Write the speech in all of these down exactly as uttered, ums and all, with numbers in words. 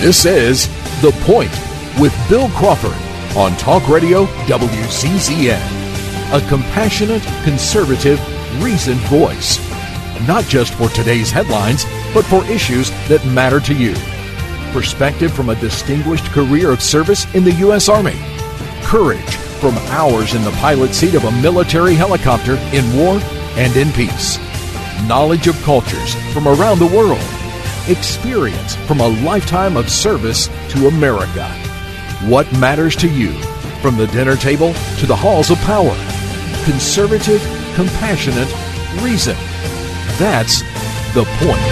This is The Point with Bill Crawford on Talk Radio W Z Z N. A compassionate, conservative, reasoned voice. Not just for today's headlines, but for issues that matter to you. Perspective from a distinguished career of service in the U S Army. Courage from hours in the pilot seat of a military helicopter in war and in peace. Knowledge of cultures from around the world. Experience from a lifetime of service to America. What matters to you, from the dinner table to the halls of power. Conservative, compassionate, reason. That's The Point.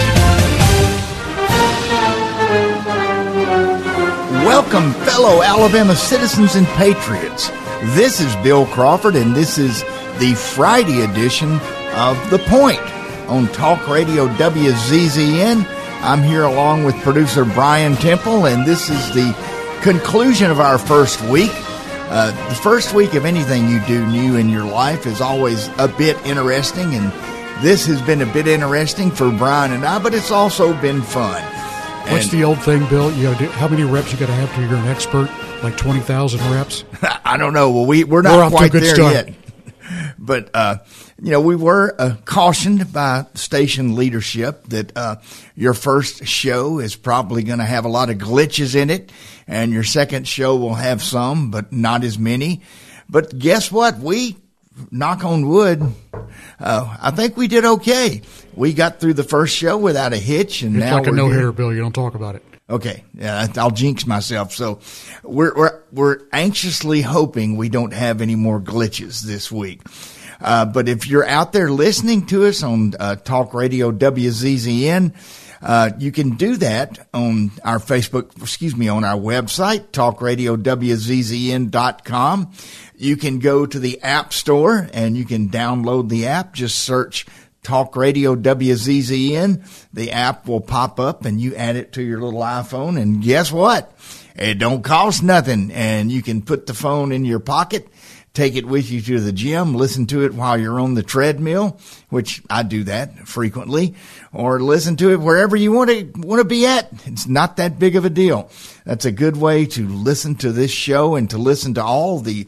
Welcome, fellow Alabama citizens and patriots. This is Bill Crawford, and this is the Friday edition of The Point on Talk Radio W Z Z N. I'm here along with producer Brian Temple, and this is the conclusion of our first week. Uh, the first week of anything you do new in your life is always a bit interesting, and this has been a bit interesting for Brian and I, but it's also been fun. What's and, the old thing, Bill? You gotta do, how many reps you got to have till you're an expert? Like twenty thousand reps? I don't know. Well, we, we're not we're quite there start. yet. But, uh, you know, we were uh, cautioned by station leadership that uh, your first show is probably going to have a lot of glitches in it, and your second show will have some, but not as many. But guess what? We, knock on wood, uh, I think we did okay. We got through the first show without a hitch, and it's now like a we're no-hitter, here. Bill. You don't talk about it. Okay, yeah, I'll jinx myself. So we're we're we're anxiously hoping we don't have any more glitches this week. Uh, but if you're out there listening to us on uh, Talk Radio W Z Z N, uh, you can do that on our Facebook, excuse me, on our website, talk radio w z z n dot com. You can go to the App Store and you can download the app. Just search Talk Radio W Z Z N. The app will pop up and you add it to your little iPhone, and guess what? It don't cost nothing, and you can put the phone in your pocket, take it with you to the gym, listen to it while you're on the treadmill, which I do that frequently, or listen to it wherever you want to want to be at. It's not that big of a deal. That's a good way to listen to this show and to listen to all the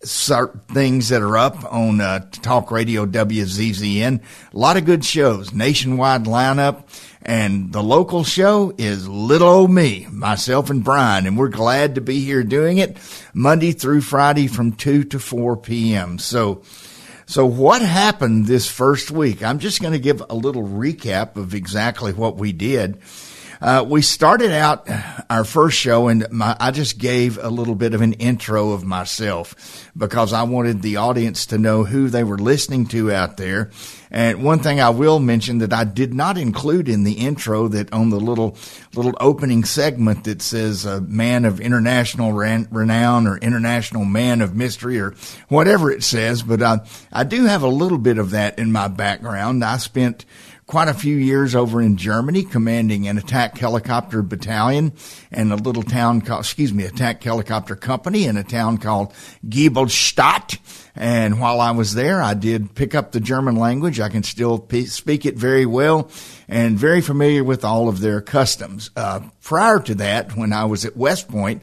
things that are up on uh, Talk Radio W Z Z N. A lot of good shows, nationwide lineup, and the local show is little old me, myself and Brian, and we're glad to be here doing it Monday through Friday from two to four p.m. So, so what happened this first week? I'm just going to give a little recap of exactly what we did. Uh, we started out our first show, and my, I just gave a little bit of an intro of myself because I wanted the audience to know who they were listening to out there. And one thing I will mention that I did not include in the intro, that on the little little opening segment that says uh, man of international ran- renown or international man of mystery or whatever it says, but I, I do have a little bit of that in my background. I spent quite a few years over in Germany, commanding an attack helicopter battalion in a little town called, excuse me, attack helicopter company in a town called Giebelstadt. And while I was there, I did pick up the German language. I can still p- speak it very well and very familiar with all of their customs. Uh, prior to that, when I was at West Point,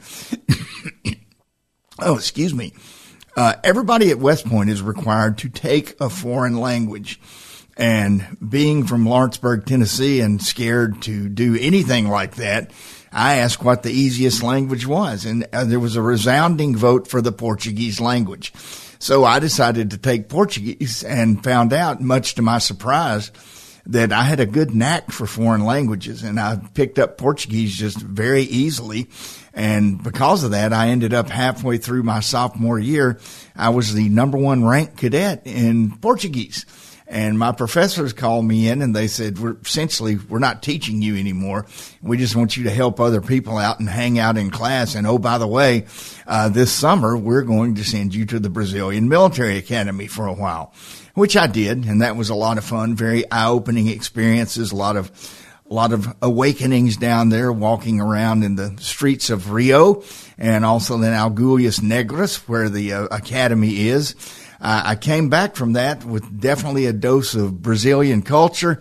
oh, excuse me, uh, everybody at West Point is required to take a foreign language. And being from Lawrenceburg, Tennessee, and scared to do anything like that, I asked what the easiest language was. And uh, there was a resounding vote for the Portuguese language. So I decided to take Portuguese and found out, much to my surprise, that I had a good knack for foreign languages. And I picked up Portuguese just very easily. And because of that, I ended up halfway through my sophomore year, I was the number one ranked cadet in Portuguese. And my professors called me in and they said, we're essentially, we're not teaching you anymore. We just want you to help other people out and hang out in class. And oh, by the way, uh, this summer, we're going to send you to the Brazilian Military Academy for a while, which I did. And that was a lot of fun, very eye-opening experiences, a lot of, a lot of awakenings down there, walking around in the streets of Rio and also in Alguias Negras, where the uh, academy is. Uh, I came back from that with definitely a dose of Brazilian culture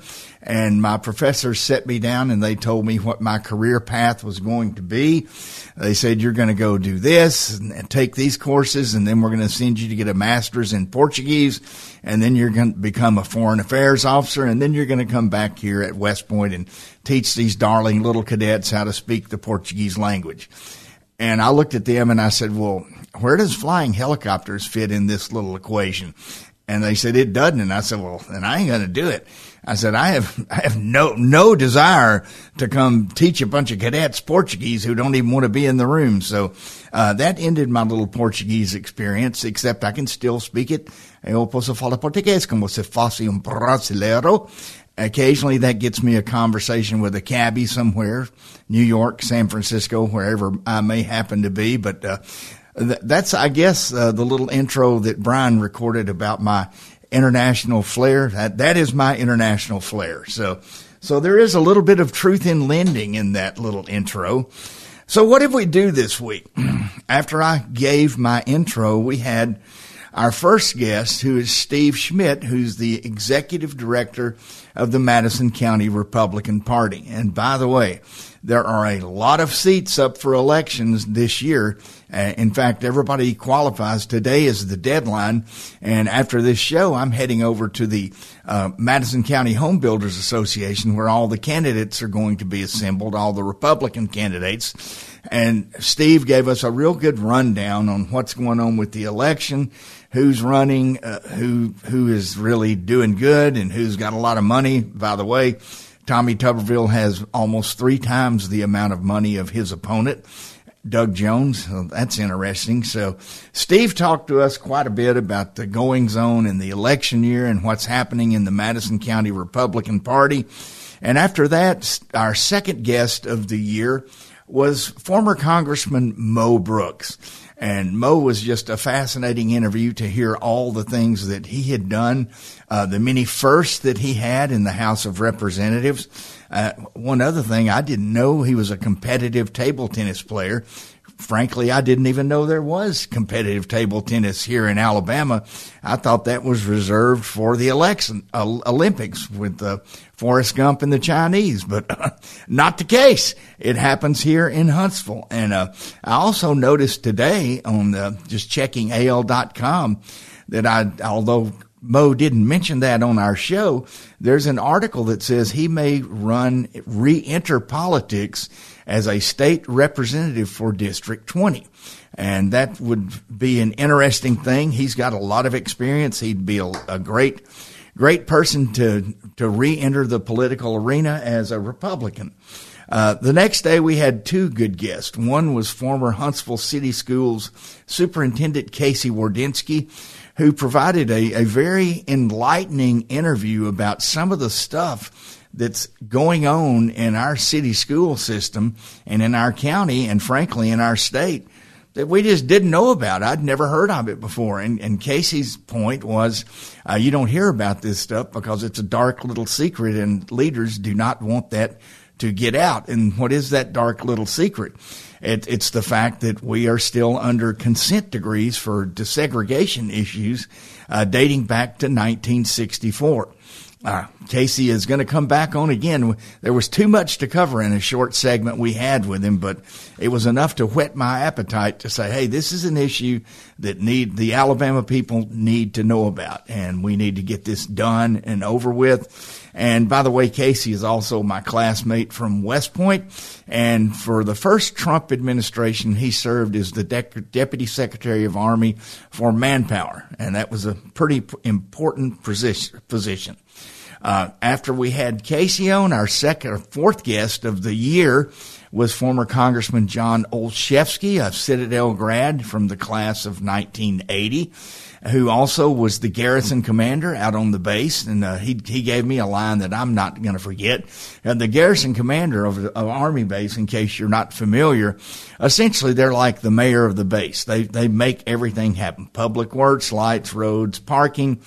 And my professors set me down and they told me what my career path was going to be. They said, you're going to go do this and take these courses, and then we're going to send you to get a master's in Portuguese, and then you're going to become a foreign affairs officer, and then you're going to come back here at West Point and teach these darling little cadets how to speak the Portuguese language. And I looked at them and I said, well, where does flying helicopters fit in this little equation? And they said, it doesn't. And I said, well, then I ain't going to do it. I said, I have, I have no, no desire to come teach a bunch of cadets Portuguese who don't even want to be in the room. So, uh, that ended my little Portuguese experience, except I can still speak it. Eu posso falar português como se fosse um brasileiro. Occasionally that gets me a conversation with a cabbie somewhere, New York, San Francisco, wherever I may happen to be. But, uh, that's, I guess, uh, the little intro that Brian recorded about my international flair. That, that is my international flair. So, so there is a little bit of truth in lending in that little intro. So what did we do this week? After I gave my intro, we had our first guest, who is Steve Schmidt, who's the executive director of the Madison County Republican Party. And by the way, there are a lot of seats up for elections this year. Uh, in fact, everybody qualifies. Today is the deadline. And after this show, I'm heading over to the uh, Madison County Home Builders Association, where all the candidates are going to be assembled, all the Republican candidates. And Steve gave us a real good rundown on what's going on with the election, who's running, uh, who who is really doing good, and who's got a lot of money. By the way, Tommy Tuberville has almost three times the amount of money of his opponent, Doug Jones. So that's interesting. So Steve talked to us quite a bit about the goings on in the election year and what's happening in the Madison County Republican Party. And after that, our second guest of the year was former Congressman Mo Brooks. And Mo was just a fascinating interview to hear all the things that he had done, uh, the many firsts that he had in the House of Representatives. Uh, one other thing, I didn't know he was a competitive table tennis player. Frankly, I didn't even know there was competitive table tennis here in Alabama. I thought that was reserved for the election, uh, Olympics with uh, Forrest Gump and the Chinese, but uh, not the case. It happens here in Huntsville. And uh, I also noticed today on the, just checking A L dot com that I, although Mo didn't mention that on our show, there's an article that says he may run, re-enter politics as a state representative for District twenty. And that would be an interesting thing. He's got a lot of experience. He'd be a, a great, great person to, to re-enter the political arena as a Republican. Uh, the next day we had two good guests. One was former Huntsville City Schools Superintendent Casey Wardynski, who provided a, a very enlightening interview about some of the stuff that's going on in our city school system and in our county and, frankly, in our state that we just didn't know about. I'd never heard of it before. And, and Casey's point was uh, you don't hear about this stuff because it's a dark little secret, and leaders do not want that to get out. And what is that dark little secret? It, it's the fact that we are still under consent decrees for desegregation issues uh, dating back to nineteen sixty-four. Uh, Casey is going to come back on again. There was too much to cover in a short segment we had with him, but it was enough to whet my appetite to say, hey, this is an issue that need the Alabama people need to know about, and we need to get this done and over with. And by the way, Casey is also my classmate from West Point, and for the first Trump administration, he served as the De- Deputy Secretary of Army for Manpower, and that was a pretty important position. Uh, after we had Casey on, our second or fourth guest of the year was former Congressman John Olszewski, a Citadel grad from the class of nineteen eighty, who also was the garrison commander out on the base. And uh, he he gave me a line that I'm not going to forget. Uh, the garrison commander of, of Army base, in case you're not familiar, essentially they're like the mayor of the base. They they make everything happen: public works, lights, roads, parking,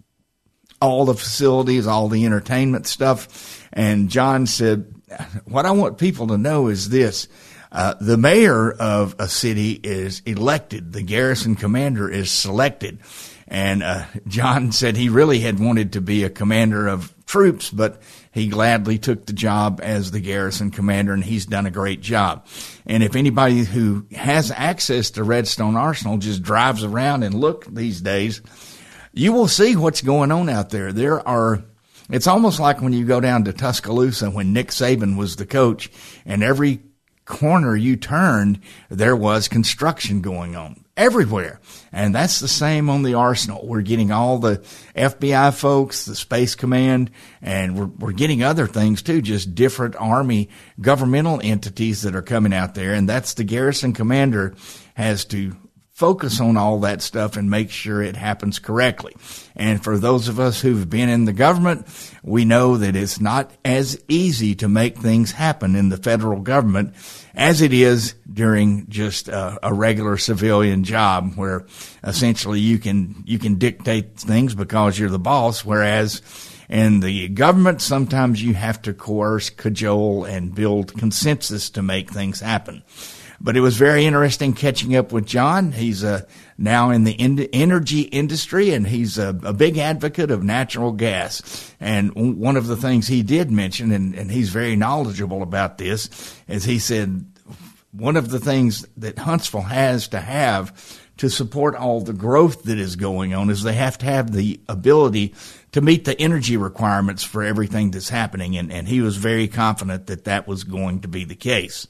all the facilities, all the entertainment stuff. And John said, what I want people to know is this. Uh, the mayor of a city is elected. The garrison commander is selected. And uh, John said he really had wanted to be a commander of troops, but he gladly took the job as the garrison commander, and he's done a great job. And if anybody who has access to Redstone Arsenal just drives around and look these days, you will see what's going on out there. There are, it's almost like when you go down to Tuscaloosa when Nick Saban was the coach, and every corner you turned, there was construction going on everywhere. And that's the same on the Arsenal. We're getting all the F B I folks, the Space Command, and we're, we're getting other things too, just different Army governmental entities that are coming out there. And that's the garrison commander has to focus on all that stuff and make sure it happens correctly. And for those of us who've been in the government, we know that it's not as easy to make things happen in the federal government as it is during just a, a regular civilian job where essentially you can, you can dictate things because you're the boss, whereas in the government, sometimes you have to coerce, cajole, and build consensus to make things happen. But it was very interesting catching up with John. He's uh, now in the in- energy industry, and he's a, a big advocate of natural gas. And w- one of the things he did mention, and, and he's very knowledgeable about this, is he said one of the things that Huntsville has to have to support all the growth that is going on is they have to have the ability to meet the energy requirements for everything that's happening. And, and he was very confident that that was going to be the case.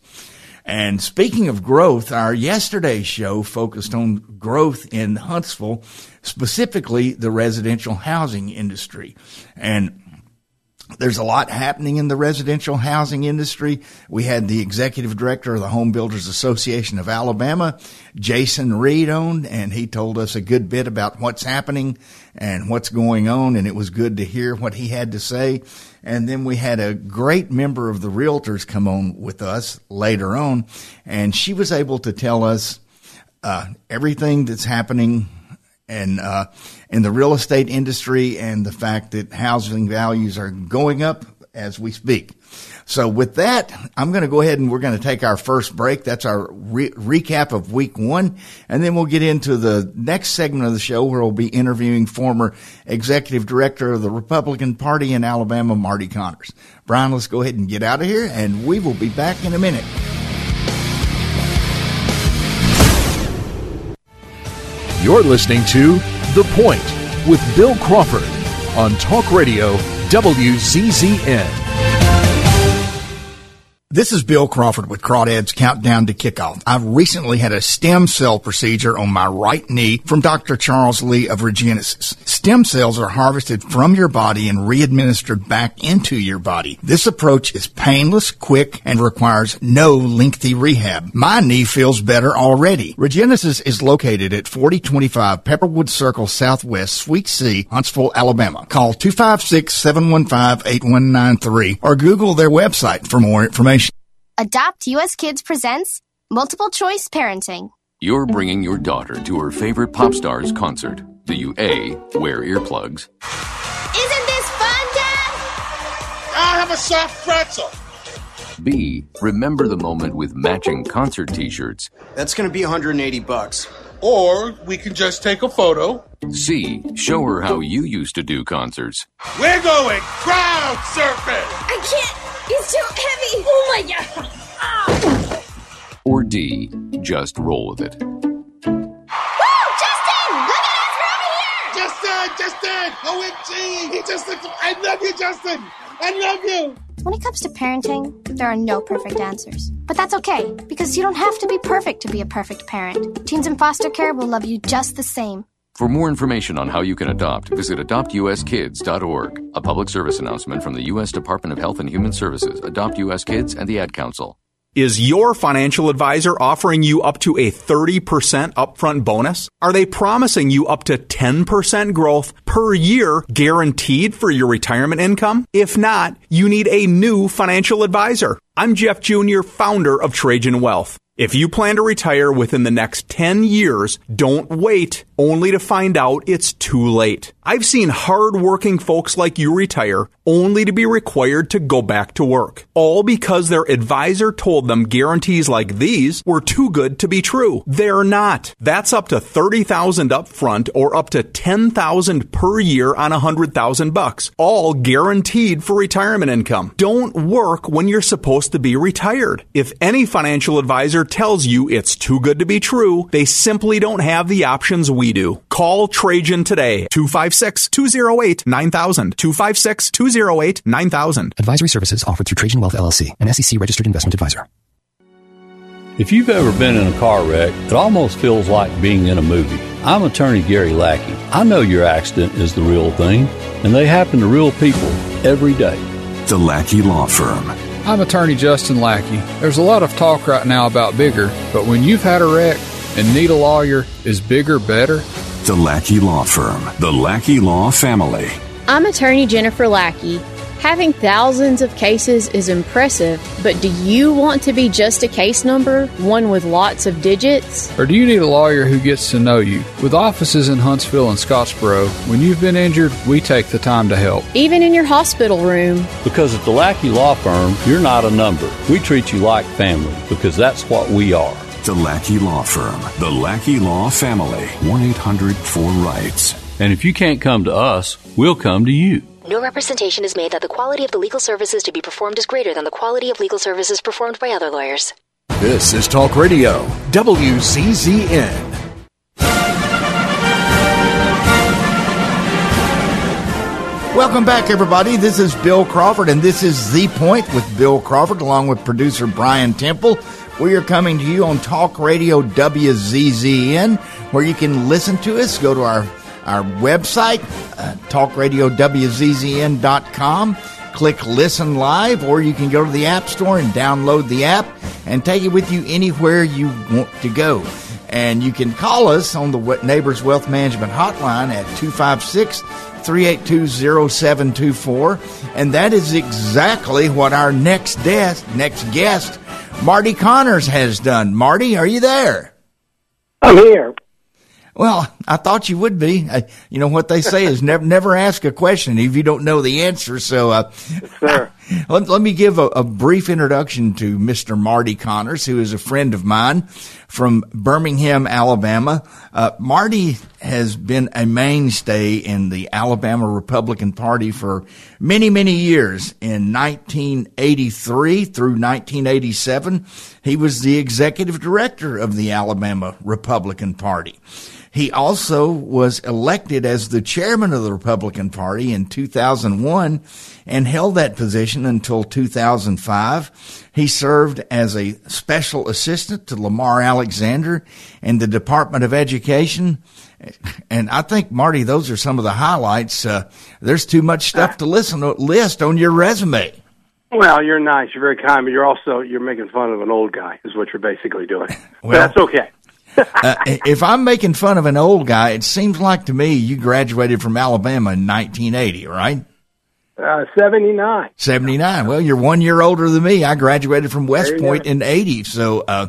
And speaking of growth, our yesterday's show focused on growth in Huntsville, specifically the residential housing industry. And there's a lot happening in the residential housing industry. We had the executive director of the Home Builders Association of Alabama, Jason Reed, on, and he told us a good bit about what's happening and what's going on, and it was good to hear what he had to say. And then we had a great member of the Realtors come on with us later on, and she was able to tell us uh, everything that's happening and uh, in the real estate industry and the fact that housing values are going up as we speak. So with that, I'm going to go ahead and we're going to take our first break. That's our re- recap of week one. And then we'll get into the next segment of the show where we'll be interviewing former executive director of the Republican Party in Alabama, Marty Connors. Brian, let's go ahead and get out of here, and we will be back in a minute. You're listening to The Point with Bill Crawford on Talk Radio W Z Z N. This is Bill Crawford with Crawdad's Countdown to Kickoff. I've recently had a stem cell procedure on my right knee from Doctor Charles Lee of Regenesis. Stem cells are harvested from your body and re-administered back into your body. This approach is painless, quick, and requires no lengthy rehab. My knee feels better already. Regenesis is located at forty twenty-five Pepperwood Circle Southwest, Suite C, Huntsville, Alabama. Call two five six, seven one five, eight one nine three or Google their website for more information. Adopt U S Kids presents Multiple Choice Parenting. You're bringing your daughter to her favorite pop star's concert. Do you A, wear earplugs? Isn't this fun, Dad? I'll have a soft pretzel. B, remember the moment with matching concert t-shirts? That's going to be one hundred eighty bucks. Or we can just take a photo. C, show her how you used to do concerts. We're going crowd surfing. I can't. It's too heavy. Oh, my God. Ah. Or D, just roll with it. Woo! Justin! Look at us. We're over here. Justin! Justin! O M G! He just looks... I love you, Justin! I love you! When it comes to parenting, there are no perfect answers. But that's okay, because you don't have to be perfect to be a perfect parent. Teens in foster care will love you just the same. For more information on how you can adopt, visit adopt u s kids dot org. A public service announcement from the U S Department of Health and Human Services, Adopt U S Kids, and the Ad Council. Is your financial advisor offering you up to a thirty percent upfront bonus? Are they promising you up to ten percent growth per year guaranteed for your retirement income? If not, you need a new financial advisor. I'm Jeff Junior, founder of Trajan Wealth. If you plan to retire within the next ten years, don't wait only to find out it's too late. I've seen hard-working folks like you retire only to be required to go back to work, all because their advisor told them guarantees like these were too good to be true. They're not. That's up to thirty thousand dollars up front or up to ten thousand dollars per year on one hundred thousand bucks, all guaranteed for retirement income. Don't work when you're supposed to be retired. If any financial advisor tells you it's too good to be true, they simply don't have the options we do. Call Trajan today, two five six, two oh eight, nine thousand, two five six, two oh eight, nine thousand. Advisory services offered through Trajan Wealth L L C, an S E C registered investment advisor. If you've ever been in a car wreck, it almost feels like being in a movie. I'm attorney Gary Lackey. I know your accident is the real thing, and they happen to real people every day. The Lackey Law Firm. I'm attorney Justin Lackey. There's a lot of talk right now about bigger, but when you've had a wreck and need a lawyer, is bigger better? The Lackey Law Firm. The Lackey Law Family. I'm attorney Jennifer Lackey. Having thousands of cases is impressive, but do you want to be just a case number, one with lots of digits? Or do you need a lawyer who gets to know you? With offices in Huntsville and Scottsboro, when you've been injured, we take the time to help. Even in your hospital room. Because at the Lackey Law Firm, you're not a number. We treat you like family, because that's what we are. The Lackey Law Firm. The Lackey Law Family. one eight hundred four rights. And if you can't come to us, we'll come to you. No representation is made that the quality of the legal services to be performed is greater than the quality of legal services performed by other lawyers. This is Talk Radio, W C Z N. Welcome back, everybody. This is Bill Crawford, and this is The Point with Bill Crawford, along with producer Brian Temple. We are coming to you on Talk Radio W Z Z N, where you can listen to us. Go to our Our website, uh, talk radio w z z n dot com. Click Listen Live, or you can go to the App Store and download the app and take it with you anywhere you want to go. And you can call us on the Neighbors Wealth Management Hotline at two five six, three eight two, zero seven two four. And that is exactly what our next guest, next guest, Marty Connors, has done. Marty, are you there? I'm here. Well, I thought you would be. I, you know what they say is never never ask a question if you don't know the answer. So, uh, sir. let, let me give a, a brief introduction to Mister Marty Connors, who is a friend of mine from Birmingham, Alabama. Uh, Marty has been a mainstay in the Alabama Republican Party for many, many years. In nineteen eighty-three through nineteen eighty-seven, he was the executive director of the Alabama Republican Party. He also was elected as the chairman of the Republican Party in two thousand one and held that position until two thousand five. He served as a special assistant to Lamar Alexander in the Department of Education. And I think, Marty, those are some of the highlights. Uh, there's too much stuff to listen to, list on your resume. Well, you're nice. You're very kind, but you're also, you're making fun of an old guy is what you're basically doing. Well, but that's okay. uh, if I'm making fun of an old guy, it seems like to me you graduated from Alabama in nineteen eighty, right? Uh, seventy-nine. seventy-nine. Well, you're one year older than me. I graduated from West Point in eighty. So, uh,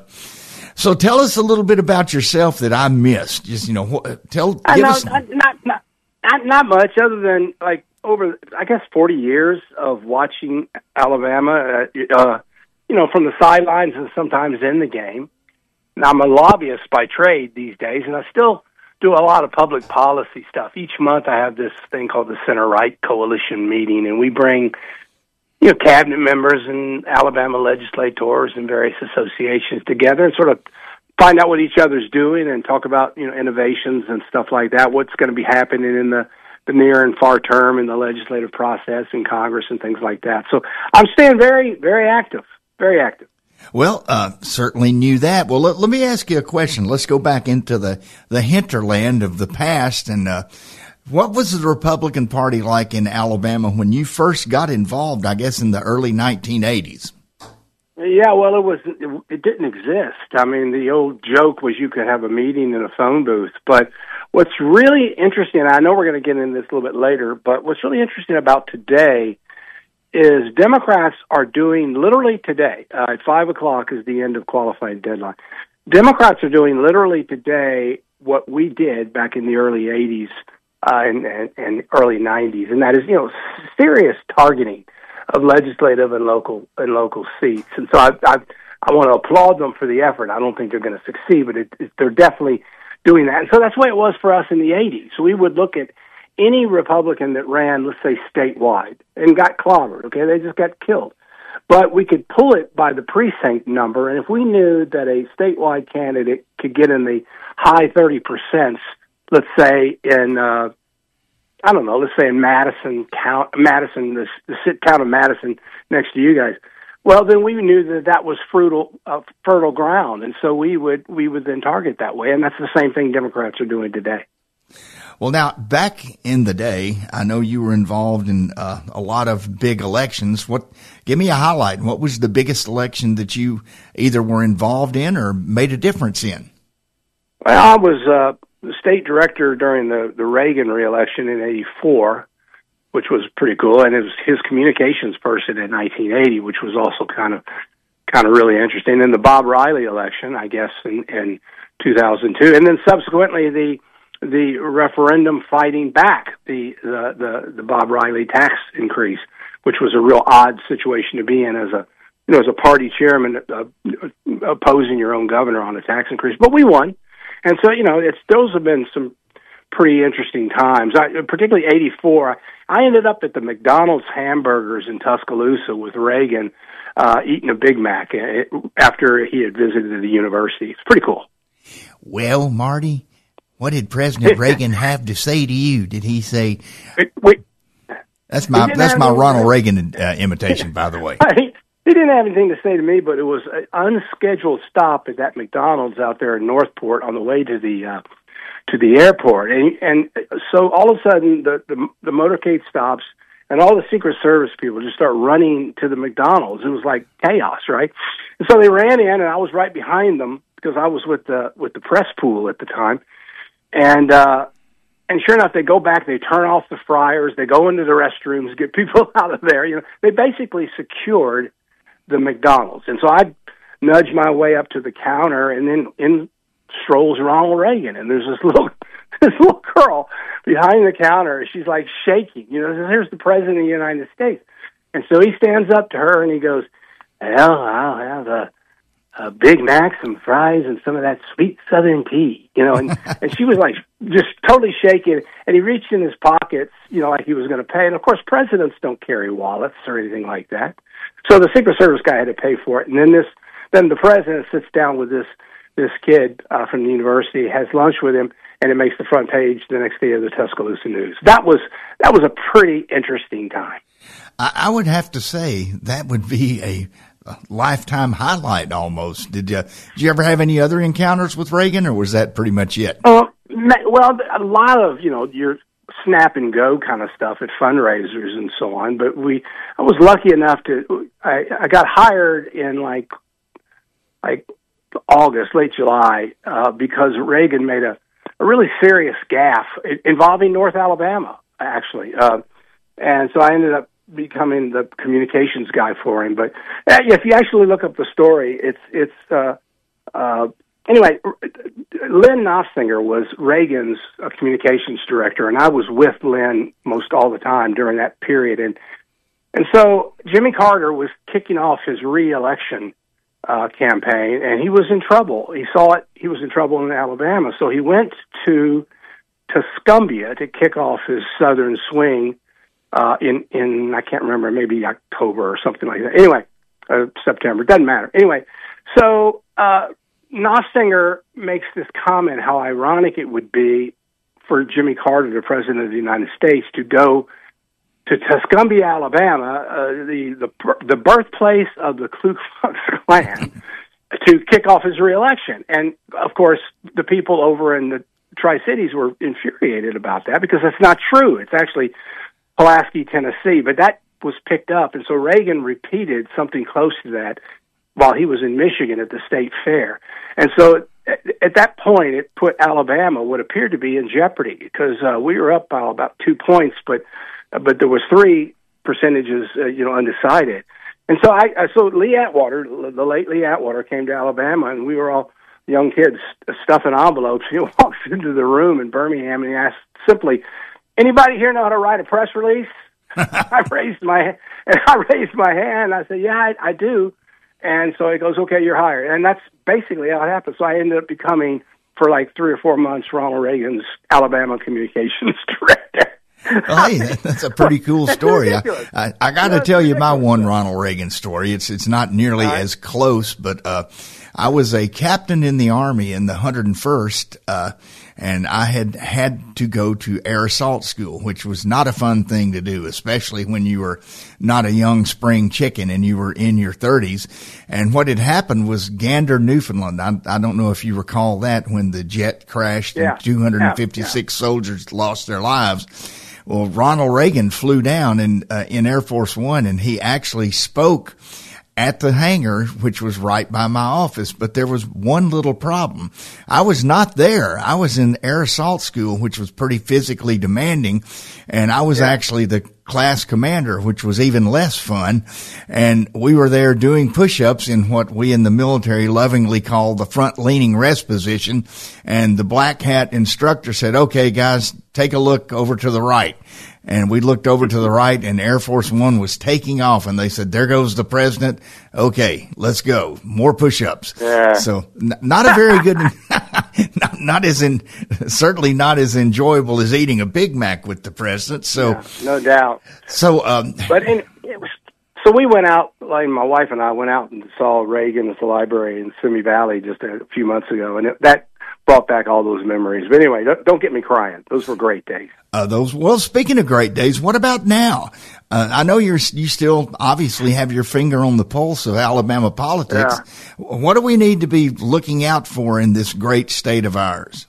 so tell us a little bit about yourself that I missed. Just, you know, what, tell, uh, give no, us. Not, not, not, not much other than like over, I guess, forty years of watching Alabama, uh, uh, you know, from the sidelines and sometimes in the game. Now, I'm a lobbyist by trade these days, and I still do a lot of public policy stuff. Each month I have this thing called the Center-Right Coalition meeting, and we bring, you know, cabinet members and Alabama legislators and various associations together and sort of find out what each other's doing and talk about, you know, innovations and stuff like that, what's going to be happening in the, the near and far term in the legislative process in Congress and things like that. So I'm staying very, very active, very active. Well, uh, certainly knew that. Well, let, let me ask you a question. Let's go back into the, the hinterland of the past. And uh, what was the Republican Party like in Alabama when you first got involved, I guess, in the early nineteen eighties? Yeah, well, it was it, it didn't exist. I mean, the old joke was you could have a meeting in a phone booth. But what's really interesting, I know we're going to get into this a little bit later, but what's really interesting about today is Democrats are doing literally today, uh, at five o'clock is the end of qualifying deadline. Democrats are doing literally today what we did back in the early eighties uh, in, in, in early nineties, and that is, you know, serious targeting of legislative and local and local seats. And so I, I, I want to applaud them for the effort. I don't think they're going to succeed, but it, it, they're definitely doing that. And so that's the way it was for us in the eighties. So we would look at any Republican that ran, let's say, statewide and got clobbered. Okay, they just got killed. But we could pull it by the precinct number, and if we knew that a statewide candidate could get in the high thirty percent, let's say in, uh, I don't know, let's say in Madison, count, Madison, the, the sit town of Madison next to you guys, well, then we knew that that was fertile, uh, fertile ground, and so we would we would then target that way, and that's the same thing Democrats are doing today. Well, now, back in the day, I know you were involved in uh, a lot of big elections. What? Give me a highlight. What was the biggest election that you either were involved in or made a difference in? Well, I was uh, the state director during the, the Reagan reelection in eighty-four, which was pretty cool, and it was his communications person in nineteen eighty, which was also kind of kind of really interesting. Then the Bob Riley election, I guess, in, in two thousand two, and then subsequently the the referendum fighting back the, the, the, the Bob Riley tax increase, which was a real odd situation to be in as a, you know, as a party chairman uh, opposing your own governor on a tax increase. But we won. And so, you know, it's, those have been some pretty interesting times. I, particularly eighty-four, I ended up at the McDonald's hamburgers in Tuscaloosa with Reagan, uh, eating a Big Mac after he had visited the university. It's pretty cool. Well, Marty, what did President Reagan have to say to you? Did he say, wait, wait. that's my, that's my Ronald Reagan uh, imitation, by the way. He, he didn't have anything to say to me, but it was an unscheduled stop at that McDonald's out there in Northport on the way to the, uh, to the airport. And, and so all of a sudden the, the, the motorcade stops and all the Secret Service people just start running to the McDonald's. It was like chaos, right? And so they ran in and I was right behind them because I was with the, with the press pool at the time. And, uh, and sure enough, they go back, they turn off the fryers, they go into the restrooms, get people out of there. You know, they basically secured the McDonald's. And so I nudged my way up to the counter, and then in strolls Ronald Reagan. And there's this little, this little girl behind the counter. She's like shaking, you know, here's the President of the United States. And so he stands up to her and he goes, well, I'll have a, a Big Mac, some fries, and some of that sweet Southern tea, you know, and, and she was like just totally shaking, and he reached in his pockets, you know, like he was going to pay. And of course, presidents don't carry wallets or anything like that. So the Secret Service guy had to pay for it. And then this, then the president sits down with this, this kid uh, from the university, has lunch with him, and it makes the front page the next day of the Tuscaloosa News. That was, that was a pretty interesting time. I, I would have to say that would be a, a lifetime highlight almost. Did you, did you ever have any other encounters with Reagan, or was that pretty much it? Uh, well, a lot of, you know, your snap and go kind of stuff at fundraisers and so on. But we, I was lucky enough to, I, I got hired in like, like August, late July, uh, because Reagan made a, a really serious gaffe involving North Alabama, actually. Uh, and so I ended up becoming the communications guy for him. But uh, if you actually look up the story, it's, it's, uh, uh, anyway, Lynn Noffsinger was Reagan's uh, communications director, and I was with Lynn most all the time during that period. And, and so Jimmy Carter was kicking off his re-election uh, campaign, and he was in trouble. He saw it. He was in trouble in Alabama. So he went to Tuscumbia to kick off his Southern swing uh, in, in, I can't remember, maybe October or something like that. Anyway, uh, September, doesn't matter. Anyway, so uh, Noffsinger makes this comment how ironic it would be for Jimmy Carter, the President of the United States, to go to Tuscumbia, Alabama, uh, the, the the birthplace of the Ku Klux Klan, to kick off his reelection. And, of course, the people over in the Tri-Cities were infuriated about that because that's not true. It's actually Pulaski, Tennessee. But that was picked up, and so Reagan repeated something close to that while he was in Michigan at the state fair. And so at, at that point, it put Alabama, what appeared to be, in jeopardy because uh, we were up by about two points, but but there was three percentages, uh, you know, undecided. And so I, I so Lee Atwater, the late Lee Atwater, came to Alabama, and we were all young kids stuffing envelopes. He walks into the room in Birmingham, and he asked simply, anybody here know how to write a press release? I raised my and I raised my hand. I said, yeah, I, I do. And so he goes, okay, you're hired. And that's basically how it happened. So I ended up becoming, for like three or four months, Ronald Reagan's Alabama communications director. Well, hey, that, that's a pretty cool story. I, I, I got to tell you my one Ronald Reagan story. It's it's not nearly right. as close, but uh, I was a captain in the Army in the one hundred first, uh, and I had had to go to air assault school, which was not a fun thing to do, especially when you were not a young spring chicken and you were in your thirties. And what had happened was Gander, Newfoundland. I, I don't know if you recall that, when the jet crashed yeah. and two hundred fifty-six yeah, yeah. soldiers lost their lives. Well, Ronald Reagan flew down in, uh, in Air Force One, and he actually spoke at the hangar, which was right by my office. But there was one little problem. I was not there. I was in air assault school, which was pretty physically demanding. And I was yeah. actually the class commander, which was even less fun. And we were there doing push-ups in what we in the military lovingly call the front leaning rest position. And the black hat instructor said, okay, guys, take a look over to the right. And we looked over to the right, and Air Force One was taking off, and they said, there goes the president. Okay, let's go. More push-ups. Yeah. So n- not a very good, not, not as in, certainly not as enjoyable as eating a Big Mac with the president. So yeah, no doubt. So, um, but in, it was, so we went out, like my wife and I went out and saw Reagan at the library in Simi Valley just a few months ago, and it, that brought back all those memories. But anyway, don't, don't get me crying. Those were great days. Uh, those, well, speaking of great days, what about now? Uh, I know you're, you still obviously have your finger on the pulse of Alabama politics. Yeah. What do we need to be looking out for in this great state of ours?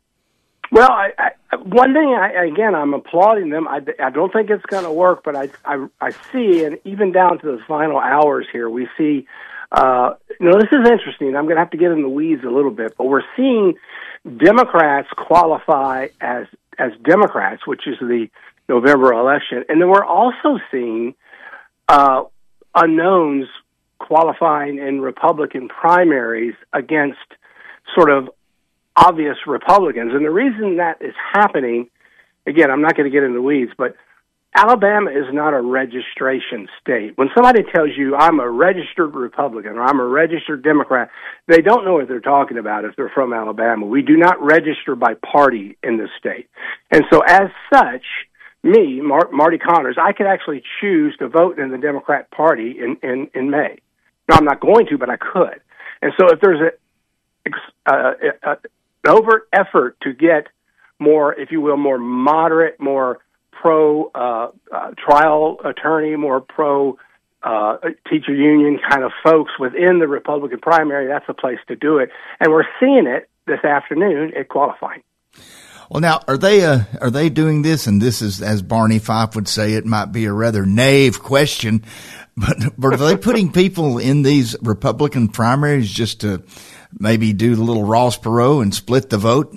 Well, I, I, one thing, I, again, I'm applauding them. I, I don't think it's going to work, but I, I, I see, and even down to the final hours here, we see, uh, you know, this is interesting. I'm going to have to get in the weeds a little bit, but we're seeing Democrats qualify as as Democrats, which is the November election. And then we're also seeing uh, unknowns qualifying in Republican primaries against sort of obvious Republicans. And the reason that is happening, again, I'm not going to get into the weeds, but Alabama is not a registration state. When somebody tells you I'm a registered Republican or I'm a registered Democrat, they don't know what they're talking about if they're from Alabama. We do not register by party in this state. And so as such, me, Mar- Marty Connors, I could actually choose to vote in the Democrat Party in, in, in May. Now, I'm not going to, but I could. And so if there's a, uh, a, an overt effort to get more, if you will, more moderate, more pro uh, uh, trial attorney, more pro uh, teacher union kind of folks within the Republican primary, that's the place to do it. And we're seeing it this afternoon at qualifying. Well, now, are they uh, are they doing this? And this is, as Barney Fife would say, it might be a rather naive question, but, but are they putting people in these Republican primaries just to maybe do the little Ross Perot and split the vote?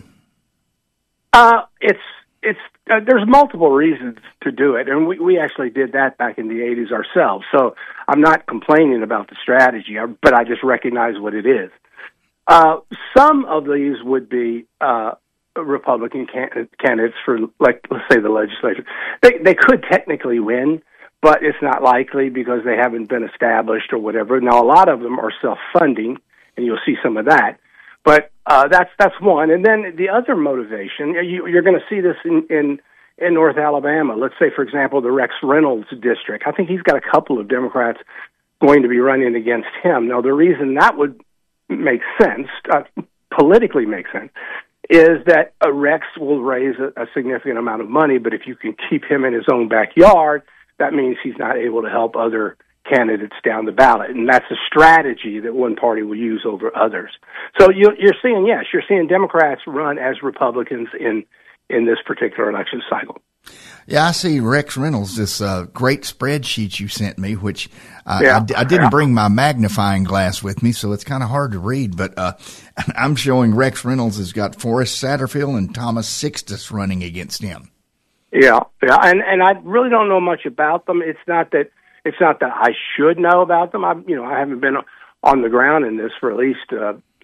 Uh, it's it's uh, there's multiple reasons to do it, and we, we actually did that back in the eighties ourselves. So I'm not complaining about the strategy, but I just recognize what it is. Uh, some of these would be uh, Republican can- candidates for, like, let's say the legislature. They they could technically win, but it's not likely because they haven't been established or whatever. Now, a lot of them are self-funding, and you'll see some of that. But uh, that's that's one. And then the other motivation, you, you're going to see this in, in, in North Alabama. Let's say, for example, the Rex Reynolds district. I think he's got a couple of Democrats going to be running against him. Now, the reason that would make sense, uh, politically make sense, is that a Rex will raise a, a significant amount of money, but if you can keep him in his own backyard, that means he's not able to help other candidates down the ballot, and that's a strategy that one party will use over others. So you, you're seeing, yes, you're seeing Democrats run as Republicans in in this particular election cycle. Yeah, I see Rex Reynolds, this uh, great spreadsheet you sent me, which uh, yeah. I, I didn't bring my magnifying glass with me, so it's kind of hard to read, but uh, I'm showing Rex Reynolds has got Forrest Satterfield and Thomas Sixtus running against him. Yeah, yeah, and, and I really don't know much about them. It's not that It's not that I should know about them. I, you know, I haven't been on the ground in this for at least uh,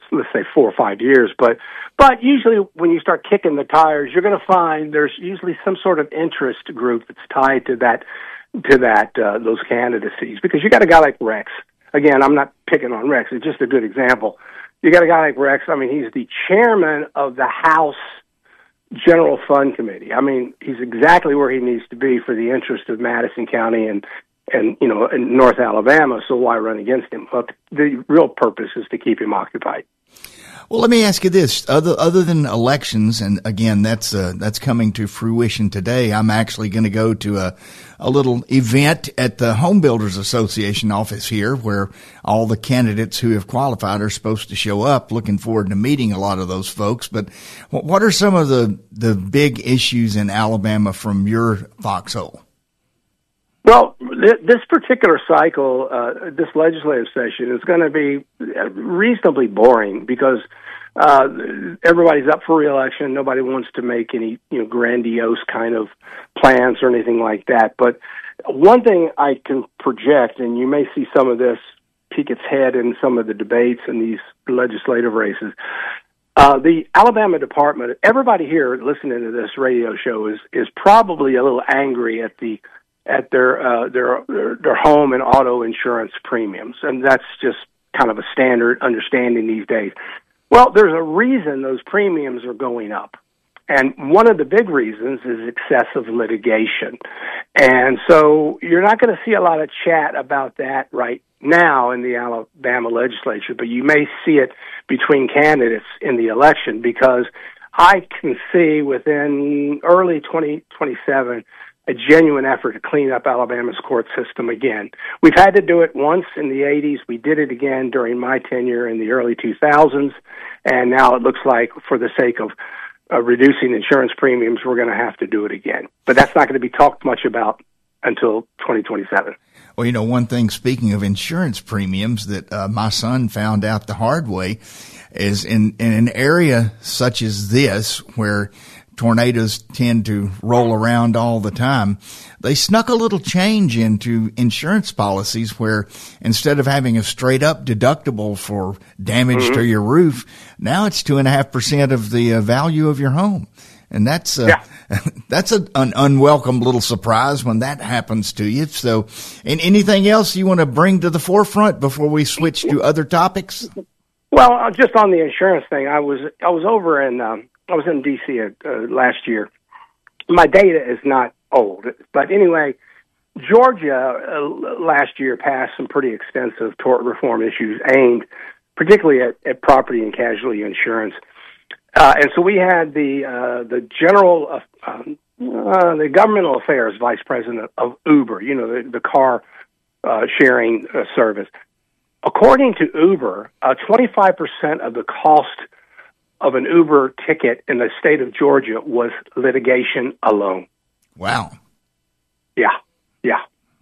let's say four or five years. But but usually when you start kicking the tires, you're going to find there's usually some sort of interest group that's tied to that to that uh, those candidacies. Because you got a guy like Rex. Again, I'm not picking on Rex. It's just a good example. You got a guy like Rex. I mean, he's the chairman of the House General Fund Committee. I mean, he's exactly where he needs to be for the interest of Madison County and, and you know, in North Alabama, so why run against him? But the real purpose is to keep him occupied. Well, let me ask you this. Other other than elections, and again, that's uh, that's coming to fruition today, I'm actually going to go to a, a little event at the Home Builders Association office here where all the candidates who have qualified are supposed to show up. Looking forward to meeting a lot of those folks. But what are some of the, the big issues in Alabama from your foxhole? Well, th- this particular cycle, uh, this legislative session is going to be reasonably boring because uh, everybody's up for re-election. Nobody wants to make any, you know, grandiose kind of plans or anything like that. But one thing I can project, and you may see some of this peek its head in some of the debates in these legislative races, uh, the Alabama Department, everybody here listening to this radio show is, is probably a little angry at the at their, uh, their, their, their home and auto insurance premiums. And that's just kind of a standard understanding these days. Well, there's a reason those premiums are going up. And one of the big reasons is excessive litigation. And so you're not going to see a lot of chat about that right now in the Alabama legislature, but you may see it between candidates in the election because I can see within early twenty twenty-seven a genuine effort to clean up Alabama's court system again. We've had to do it once in the eighties. We did it again during my tenure in the early two thousands. And now it looks like for the sake of uh, reducing insurance premiums, we're going to have to do it again. But that's not going to be talked much about until twenty twenty-seven. Well, you know, one thing, speaking of insurance premiums, that uh, my son found out the hard way is in, in an area such as this where tornadoes tend to roll around all the time, they snuck a little change into insurance policies where instead of having a straight up deductible for damage mm-hmm. to your roof, now it's two and a half percent of the uh, value of your home. And that's, uh, yeah. that's a, an unwelcome little surprise when that happens to you. So, and anything else you want to bring to the forefront before we switch to other topics? Well, just on the insurance thing, I was, I was over in, um, I was in D C uh, uh, last year. My data is not old, but anyway, Georgia uh, last year passed some pretty extensive tort reform issues aimed particularly at, at property and casualty insurance. Uh, and so we had the uh, the general, uh, um, uh, the governmental affairs vice president of Uber, you know, the, the car uh, sharing uh, service. According to Uber, uh, twenty-five percent of the cost of an Uber ticket in the state of Georgia was litigation alone. Wow. Yeah, yeah.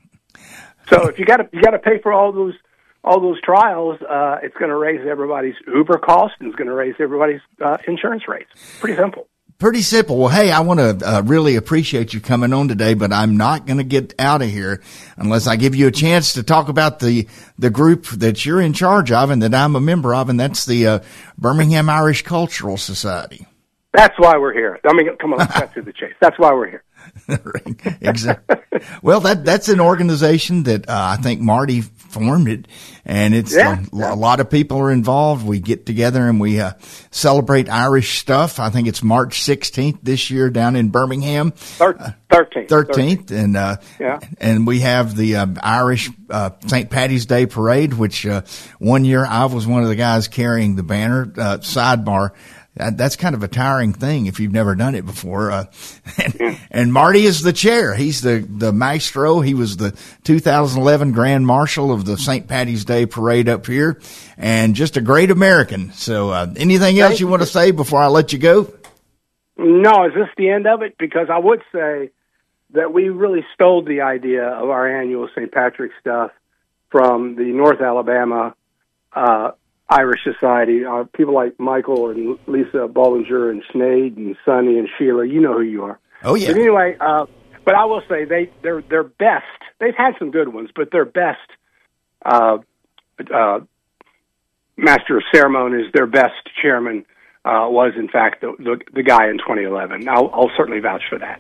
So if you got to you got to pay for all those all those trials, uh, it's going to raise everybody's Uber cost and it's going to raise everybody's uh, insurance rates. Pretty simple. Pretty simple. Well, hey, I want to uh, really appreciate you coming on today, but I'm not going to get out of here unless I give you a chance to talk about the the group that you're in charge of and that I'm a member of, and that's the uh, Birmingham Irish Cultural Society. That's why we're here. I mean, come on, let's cut to the chase. That's why we're here. Exactly. Well, that that's an organization that uh, I think Marty formed it, and it's yeah, a, yeah. a lot of people are involved. We get together and we uh, celebrate Irish stuff. I think it's March sixteenth this year down in Birmingham. Thirteenth. Thirteenth, and uh, yeah. and we have the uh, Irish uh, Saint Patty's Day Parade, which uh, one year I was one of the guys carrying the banner. Uh, sidebar. That's kind of a tiring thing if you've never done it before. Uh, and, and Marty is the chair. He's the, the maestro. He was the two thousand eleven Grand Marshal of the Saint Patty's Day Parade up here, and just a great American. So uh, anything else you want to say before I let you go? No, is this the end of it? Because I would say that we really stole the idea of our annual Saint Patrick's stuff from the North Alabama uh Irish Society, uh, people like Michael and Lisa Bollinger and Sinead and Sonny and Sheila. You know who you are. Oh yeah. But anyway, uh, but I will say they they're their best. They've had some good ones, but their best uh, uh, master of ceremonies, their best chairman, uh, was in fact the, the the guy in twenty eleven. I'll, I'll certainly vouch for that.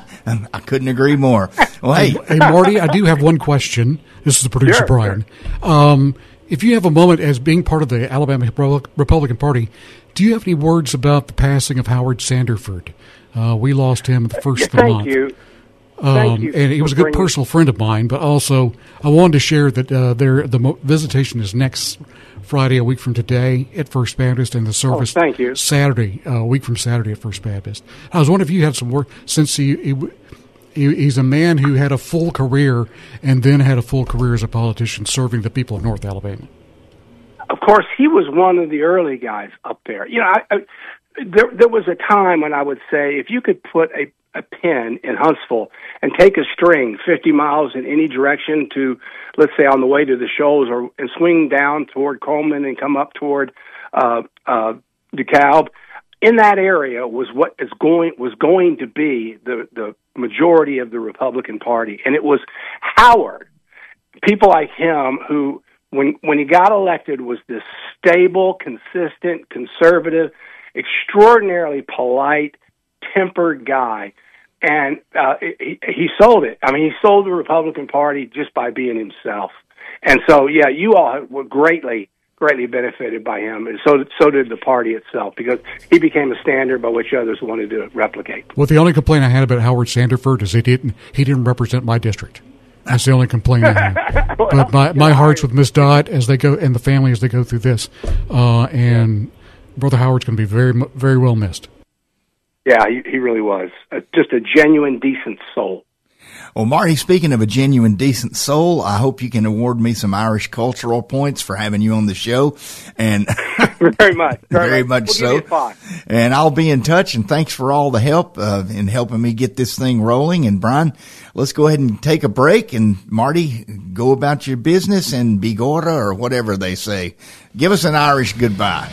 I couldn't agree more. Well, hey. hey, Marty, I do have one question. This is the producer, Sure, Brian. Sure. Um, if you have a moment as being part of the Alabama Republican Party, do you have any words about the passing of Howard Sanderford? Uh, we lost him the first of the Thank month. you. Um, Thank you. And he was a good personal friend of mine, but also I wanted to share that uh, there the mo- visitation is next Friday, a week from today, at First Baptist, and the service Oh, thank you. Saturday, uh, a week from Saturday at First Baptist. I was wondering if you had some work, since he, he, he he's a man who had a full career and then had a full career as a politician serving the people of North Alabama. Of course, he was one of the early guys up there. You know, I, I, there there was a time when I would say if you could put a a pin in Huntsville and take a string fifty miles in any direction to, let's say, on the way to the Shoals, or and swing down toward Coleman and come up toward uh, uh, DeKalb, in that area was what is going was going to be the the majority of the Republican Party, and it was Howard, people like him who, when when he got elected, was this stable, consistent, conservative, extraordinarily polite, tempered guy. And uh, he, he sold it. I mean, he sold the Republican Party just by being himself. And so, yeah, you all were greatly, greatly benefited by him, and so so did the party itself, because he became a standard by which others wanted to replicate. Well, the only complaint I had about Howard Sanderford is he didn't he didn't represent my district. That's the only complaint I have. Well, but my, my yeah, heart's with Miss Dodd as they go, and the family as they go through this. Uh, and Brother Howard's going to be very, very well missed. Yeah, he, he really was. Uh, just a genuine, decent soul. Well, Marty, speaking of a genuine, decent soul, I hope you can award me some Irish cultural points for having you on the show. And very much. Very, very much, much we'll so. Give you five. And I'll be in touch, and thanks for all the help uh, in helping me get this thing rolling. And Brian, let's go ahead and take a break, and Marty, go about your business, and bigora, or whatever they say. Give us an Irish goodbye.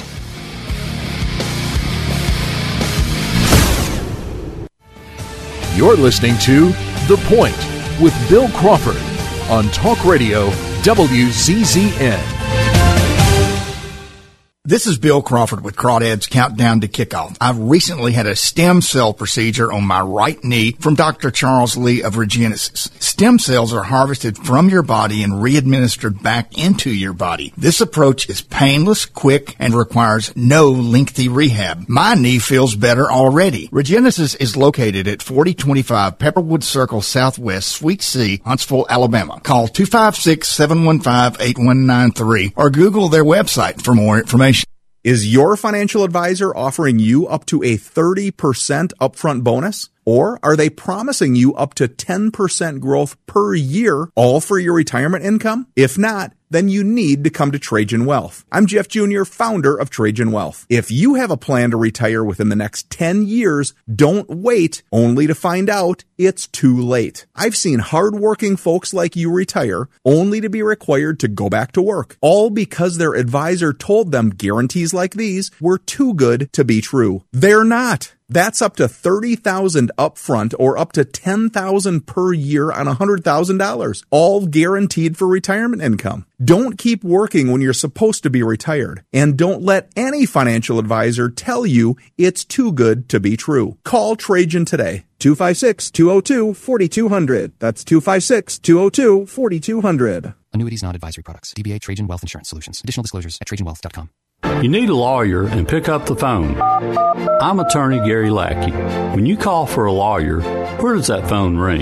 You're listening to The Point with Bill Crawford on Talk Radio W Z Z N. This is Bill Crawford with Crawdad's Countdown to Kickoff. I've recently had a stem cell procedure on my right knee from Doctor Charles Lee of Regenesis. Stem cells are harvested from your body and re-administered back into your body. This approach is painless, quick, and requires no lengthy rehab. My knee feels better already. Regenesis is located at forty twenty-five Pepperwood Circle Southwest, Suite C, Huntsville, Alabama. Call two five six, seven one five, eight one nine three or Google their website for more information. Is your financial advisor offering you up to a thirty percent upfront bonus? Or are they promising you up to ten percent growth per year, all for your retirement income? If not, then you need to come to Trajan Wealth. I'm Jeff Junior, founder of Trajan Wealth. If you have a plan to retire within the next ten years, don't wait only to find out it's too late. I've seen hardworking folks like you retire only to be required to go back to work, all because their advisor told them guarantees like these were too good to be true. They're not. That's up to thirty thousand dollars upfront or up to ten thousand dollars per year on one hundred thousand dollars, all guaranteed for retirement income. Don't keep working when you're supposed to be retired, and don't let any financial advisor tell you it's too good to be true. Call Trajan today. two five six, two oh two, four two zero zero. That's two five six, two oh two, four two zero zero. Annuities, not advisory products. D B A Trajan Wealth Insurance Solutions. Additional disclosures at trajan wealth dot com. You need a lawyer, and pick up the phone. I'm attorney Gary Lackey. When you call for a lawyer, where does that phone ring?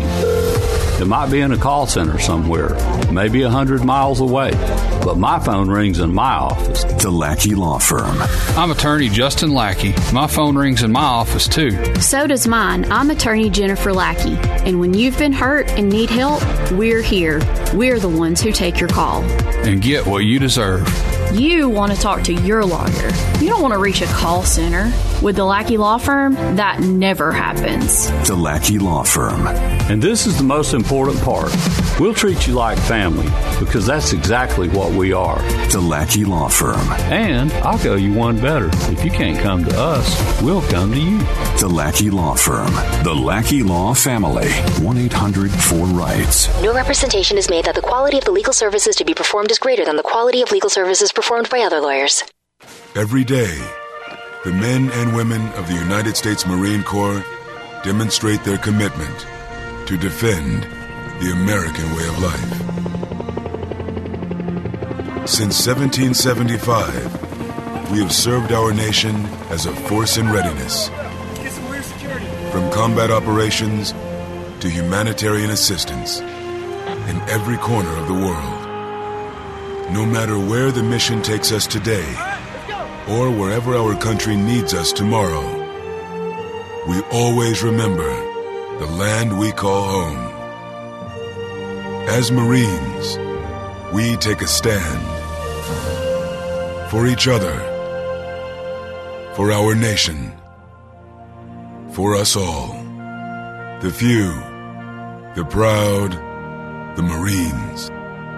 It might be in a call center somewhere, maybe a hundred miles away, but my phone rings in my office. The Lackey Law Firm. I'm attorney Justin Lackey. My phone rings in my office too. So does mine. I'm attorney Jennifer Lackey. And when you've been hurt and need help, we're here. We're the ones who take your call. And get what you deserve. You want to talk to your lawyer. You don't want to reach a call center. With the Lackey Law Firm, that never happens. The Lackey Law Firm. And this is the most important part. We'll treat you like family, because that's exactly what we are. The Lackey Law Firm. And I'll go you one better. If you can't come to us, we'll come to you. The Lackey Law Firm. The Lackey Law Family. one eight hundred four rights. No representation is made that the quality of the legal services to be performed is greater than the quality of legal services performed by other lawyers. Every day, the men and women of the United States Marine Corps demonstrate their commitment to defend the American way of life. Since seventeen seventy-five, we have served our nation as a force in readiness. From combat operations to humanitarian assistance in every corner of the world. No matter where the mission takes us today, or wherever our country needs us tomorrow, we always remember the land we call home. As Marines, we take a stand for each other, for our nation, for us all. The few, the proud, the Marines.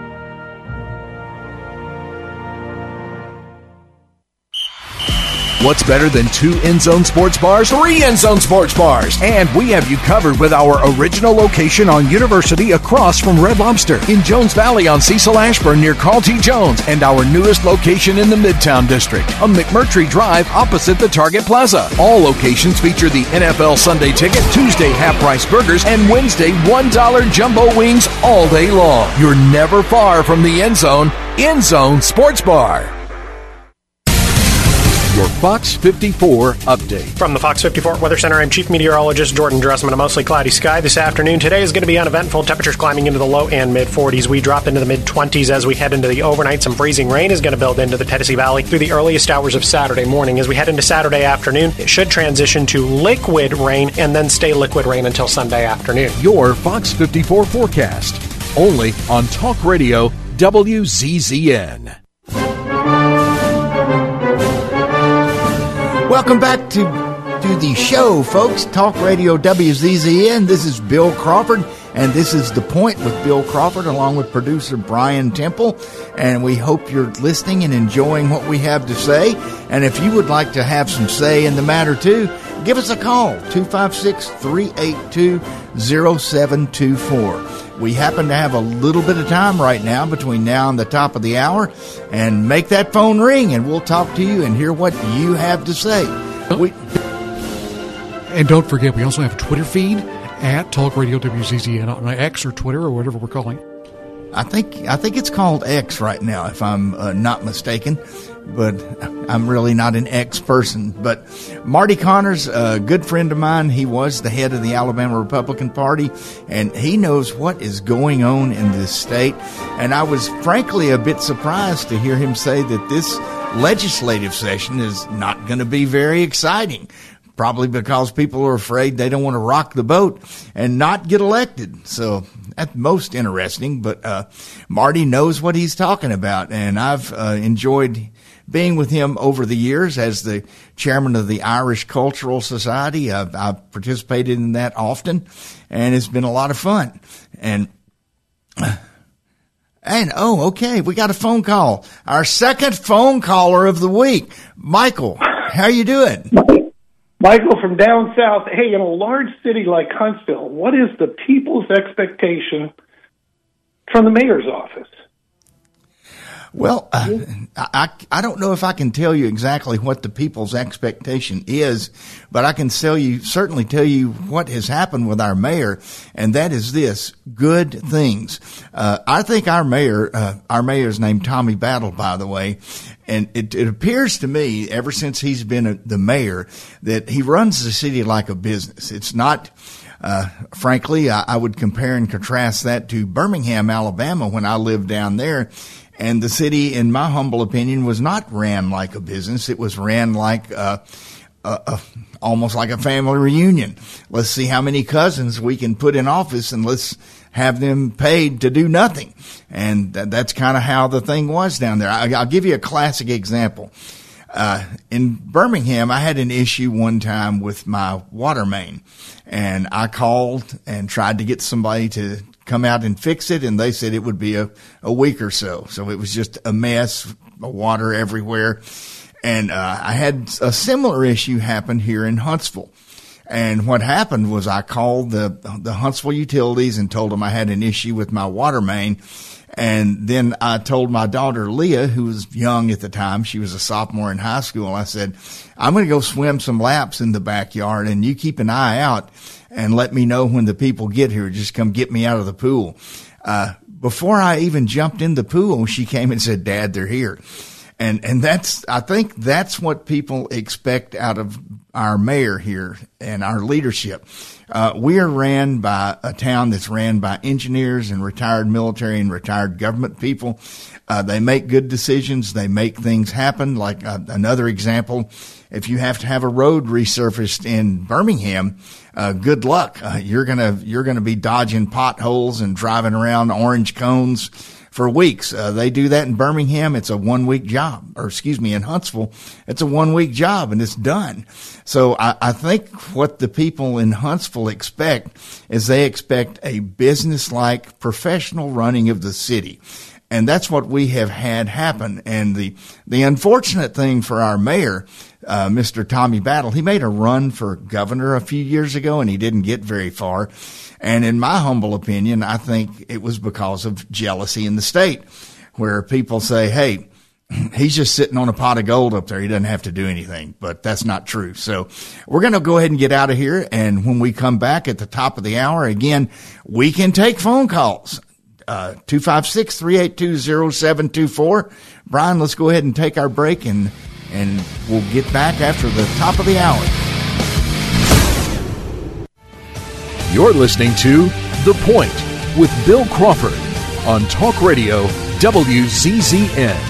What's better than two End Zone Sports Bars? Three End Zone Sports Bars. And we have you covered with our original location on University across from Red Lobster, in Jones Valley on Cecil Ashburn near Carl T. Jones, and our newest location in the Midtown District on McMurtry Drive opposite the Target Plaza. All locations feature the N F L Sunday Ticket, Tuesday half-price burgers, and Wednesday one dollar jumbo wings all day long. You're never far from the End Zone. End Zone Sports Bar. Your Fox fifty-four update. From the Fox fifty-four Weather Center, I'm Chief Meteorologist Jordan Dressman. A mostly cloudy sky this afternoon. Today is going to be uneventful. Temperatures climbing into the low and mid forties. We drop into the mid twenties as we head into the overnight. Some freezing rain is going to build into the Tennessee Valley through the earliest hours of Saturday morning. As we head into Saturday afternoon, it should transition to liquid rain and then stay liquid rain until Sunday afternoon. Your Fox fifty-four forecast, only on Talk Radio W Z Z N. Welcome back to, to the show, folks. Talk Radio W Z Z N. This is Bill Crawford, and this is The Point with Bill Crawford, along with producer Brian Temple. And we hope you're listening and enjoying what we have to say. And if you would like to have some say in the matter, too, give us a call, two five six, three eight two, zero seven two four. We happen to have a little bit of time right now between now and the top of the hour, and make that phone ring, and we'll talk to you and hear what you have to say. We- and don't forget, we also have a Twitter feed at Talk Radio W Z Z N on X or Twitter or whatever we're calling it. I think I think it's called X right now, if I'm uh, not mistaken. But I'm really not an X person. But Marty Connors, a good friend of mine, he was the head of the Alabama Republican Party, and he knows what is going on in this state. And I was frankly a bit surprised to hear him say that this legislative session is not going to be very exciting. Probably because people are afraid they don't want to rock the boat and not get elected. So that's most interesting. But uh, Marty knows what he's talking about, and I've uh, enjoyed being with him over the years as the chairman of the Irish Cultural Society. I've, I've participated in that often, and it's been a lot of fun. And, and oh, okay, we got a phone call. Our second phone caller of the week. Michael, how you doing? Michael from down south. Hey, in a large city like Huntsville, what is the people's expectation from the mayor's office? Well, uh, I, I don't know if I can tell you exactly what the people's expectation is, but I can tell you, certainly tell you what has happened with our mayor, and that is this: good things. Uh, I think our mayor, uh, our mayor is named Tommy Battle, by the way, and it, it appears to me, ever since he's been a, the mayor, that he runs the city like a business. It's not. Uh, frankly, I, I would compare and contrast that to Birmingham, Alabama, when I lived down there. And the city, in my humble opinion, was not ran like a business. It was ran like uh, a, a, almost like a family reunion. Let's see how many cousins we can put in office, and let's have them paid to do nothing. And th- that's kind of how the thing was down there. I, I'll give you a classic example. Uh, in Birmingham, I had an issue one time with my water main, and I called and tried to get somebody to come out and fix it, and they said it would be a, a week or so. So it was just a mess, water everywhere. And uh, I had a similar issue happen here in Huntsville. And what happened was I called the the Huntsville Utilities and told them I had an issue with my water main. And then I told my daughter, Leah, who was young at the time, she was a sophomore in high school, I said, I'm going to go swim some laps in the backyard, and you keep an eye out and let me know when the people get here. Just come get me out of the pool. Uh, before I even jumped in the pool, she came and said, Dad, they're here. And, and that's, I think that's what people expect out of our mayor here and our leadership. Uh, we are ran by a town that's ran by engineers and retired military and retired government people. Uh, they make good decisions. They make things happen. Like uh, another example, if you have to have a road resurfaced in Birmingham, uh, good luck. Uh, you're gonna, you're gonna be dodging potholes and driving around orange cones for weeks. Uh, they do that in Birmingham. It's a one week job, or excuse me, in Huntsville, it's a one week job and it's done. So I, I think what the people in Huntsville expect is they expect a business-like professional running of the city. And that's what we have had happen. And the, the unfortunate thing for our mayor, uh, Mister Tommy Battle, he made a run for governor a few years ago and he didn't get very far. And in my humble opinion, I think it was because of jealousy in the state, where people say, hey, he's just sitting on a pot of gold up there. He doesn't have to do anything. But that's not true. So we're going to go ahead and get out of here. And when we come back at the top of the hour, again, we can take phone calls. Uh, two five six, three eight two, zero seven two four. Brian, let's go ahead and take our break, and, and we'll get back after the top of the hour. You're listening to The Point with Bill Crawford on Talk Radio W Z Z N.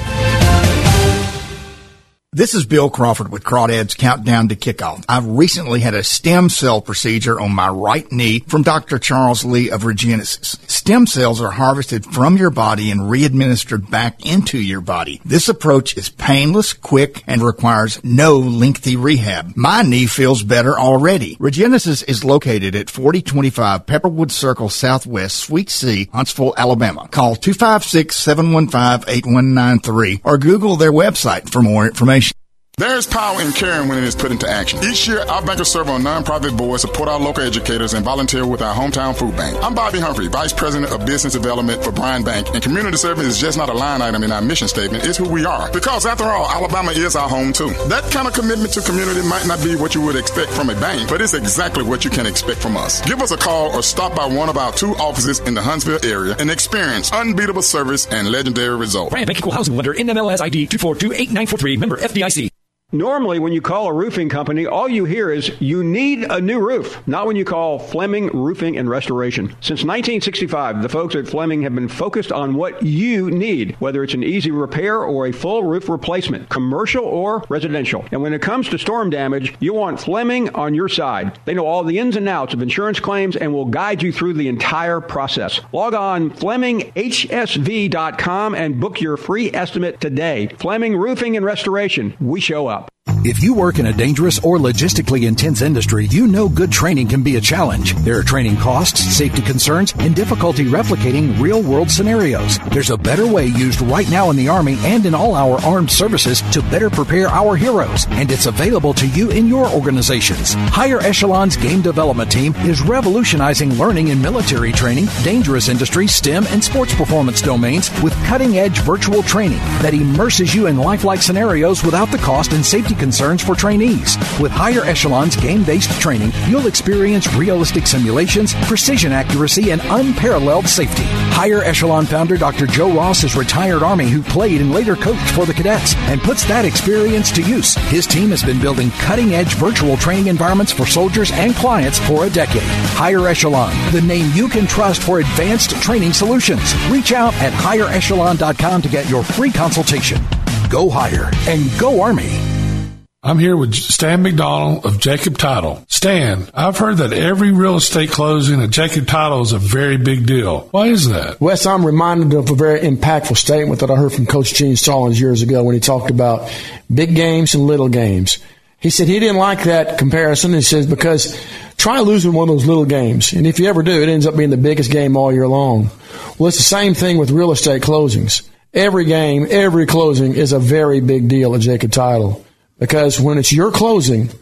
This is Bill Crawford with Crawdad's Countdown to Kickoff. I've recently had a stem cell procedure on my right knee from Doctor Charles Lee of Regenesis. Stem cells are harvested from your body and re-administered back into your body. This approach is painless, quick, and requires no lengthy rehab. My knee feels better already. Regenesis is located at forty twenty-five Pepperwood Circle Southwest, Suite C, Huntsville, Alabama. Call two five six, seven one five, eight one nine three or Google their website for more information. There's power in caring when it is put into action. Each year, our bankers serve on nonprofit boards, support our local educators, and volunteer with our hometown food bank. I'm Bobby Humphrey, Vice President of Business Development for Bryan Bank, and community service is just not a line item in our mission statement. It's who we are. Because, after all, Alabama is our home, too. That kind of commitment to community might not be what you would expect from a bank, but it's exactly what you can expect from us. Give us a call or stop by one of our two offices in the Huntsville area and experience unbeatable service and legendary results. Bryan Bank Equal Housing Lender, N M L S I D two four two eight nine four three, member F D I C. Normally, when you call a roofing company, all you hear is, you need a new roof. Not when you call Fleming Roofing and Restoration. Since nineteen sixty-five, the folks at Fleming have been focused on what you need, whether it's an easy repair or a full roof replacement, commercial or residential. And when it comes to storm damage, you want Fleming on your side. They know all the ins and outs of insurance claims and will guide you through the entire process. Log on Fleming H S V dot com and book your free estimate today. Fleming Roofing and Restoration. We show up. If you work in a dangerous or logistically intense industry, you know good training can be a challenge. There are training costs, safety concerns, and difficulty replicating real-world scenarios. There's a better way used right now in the Army and in all our armed services to better prepare our heroes, and it's available to you in your organizations. Higher Echelon's Game Development Team is revolutionizing learning in military training, dangerous industry, STEM, and sports performance domains with cutting-edge virtual training that immerses you in lifelike scenarios without the cost and safety concerns for trainees. With Higher Echelon's game-based training, you'll experience realistic simulations, precision accuracy, and unparalleled safety. Higher Echelon founder Doctor Joe Ross is retired Army who played and later coached for the cadets and puts that experience to use. His team has been building cutting-edge virtual training environments for soldiers and clients for a decade. Higher Echelon, the name you can trust for advanced training solutions. Reach out at higher echelon dot com to get your free consultation. Go higher and go Army. I'm here with Stan McDonald of Jacob Title. Stan, I've heard that every real estate closing at Jacob Title is a very big deal. Why is that? Wes, I'm reminded of a very impactful statement that I heard from Coach Gene Stallings years ago when he talked about big games and little games. He said he didn't like that comparison. He says because try losing one of those little games, and if you ever do, it ends up being the biggest game all year long. Well, it's the same thing with real estate closings. Every game, every closing is a very big deal at Jacob Title. Because when it's your closing,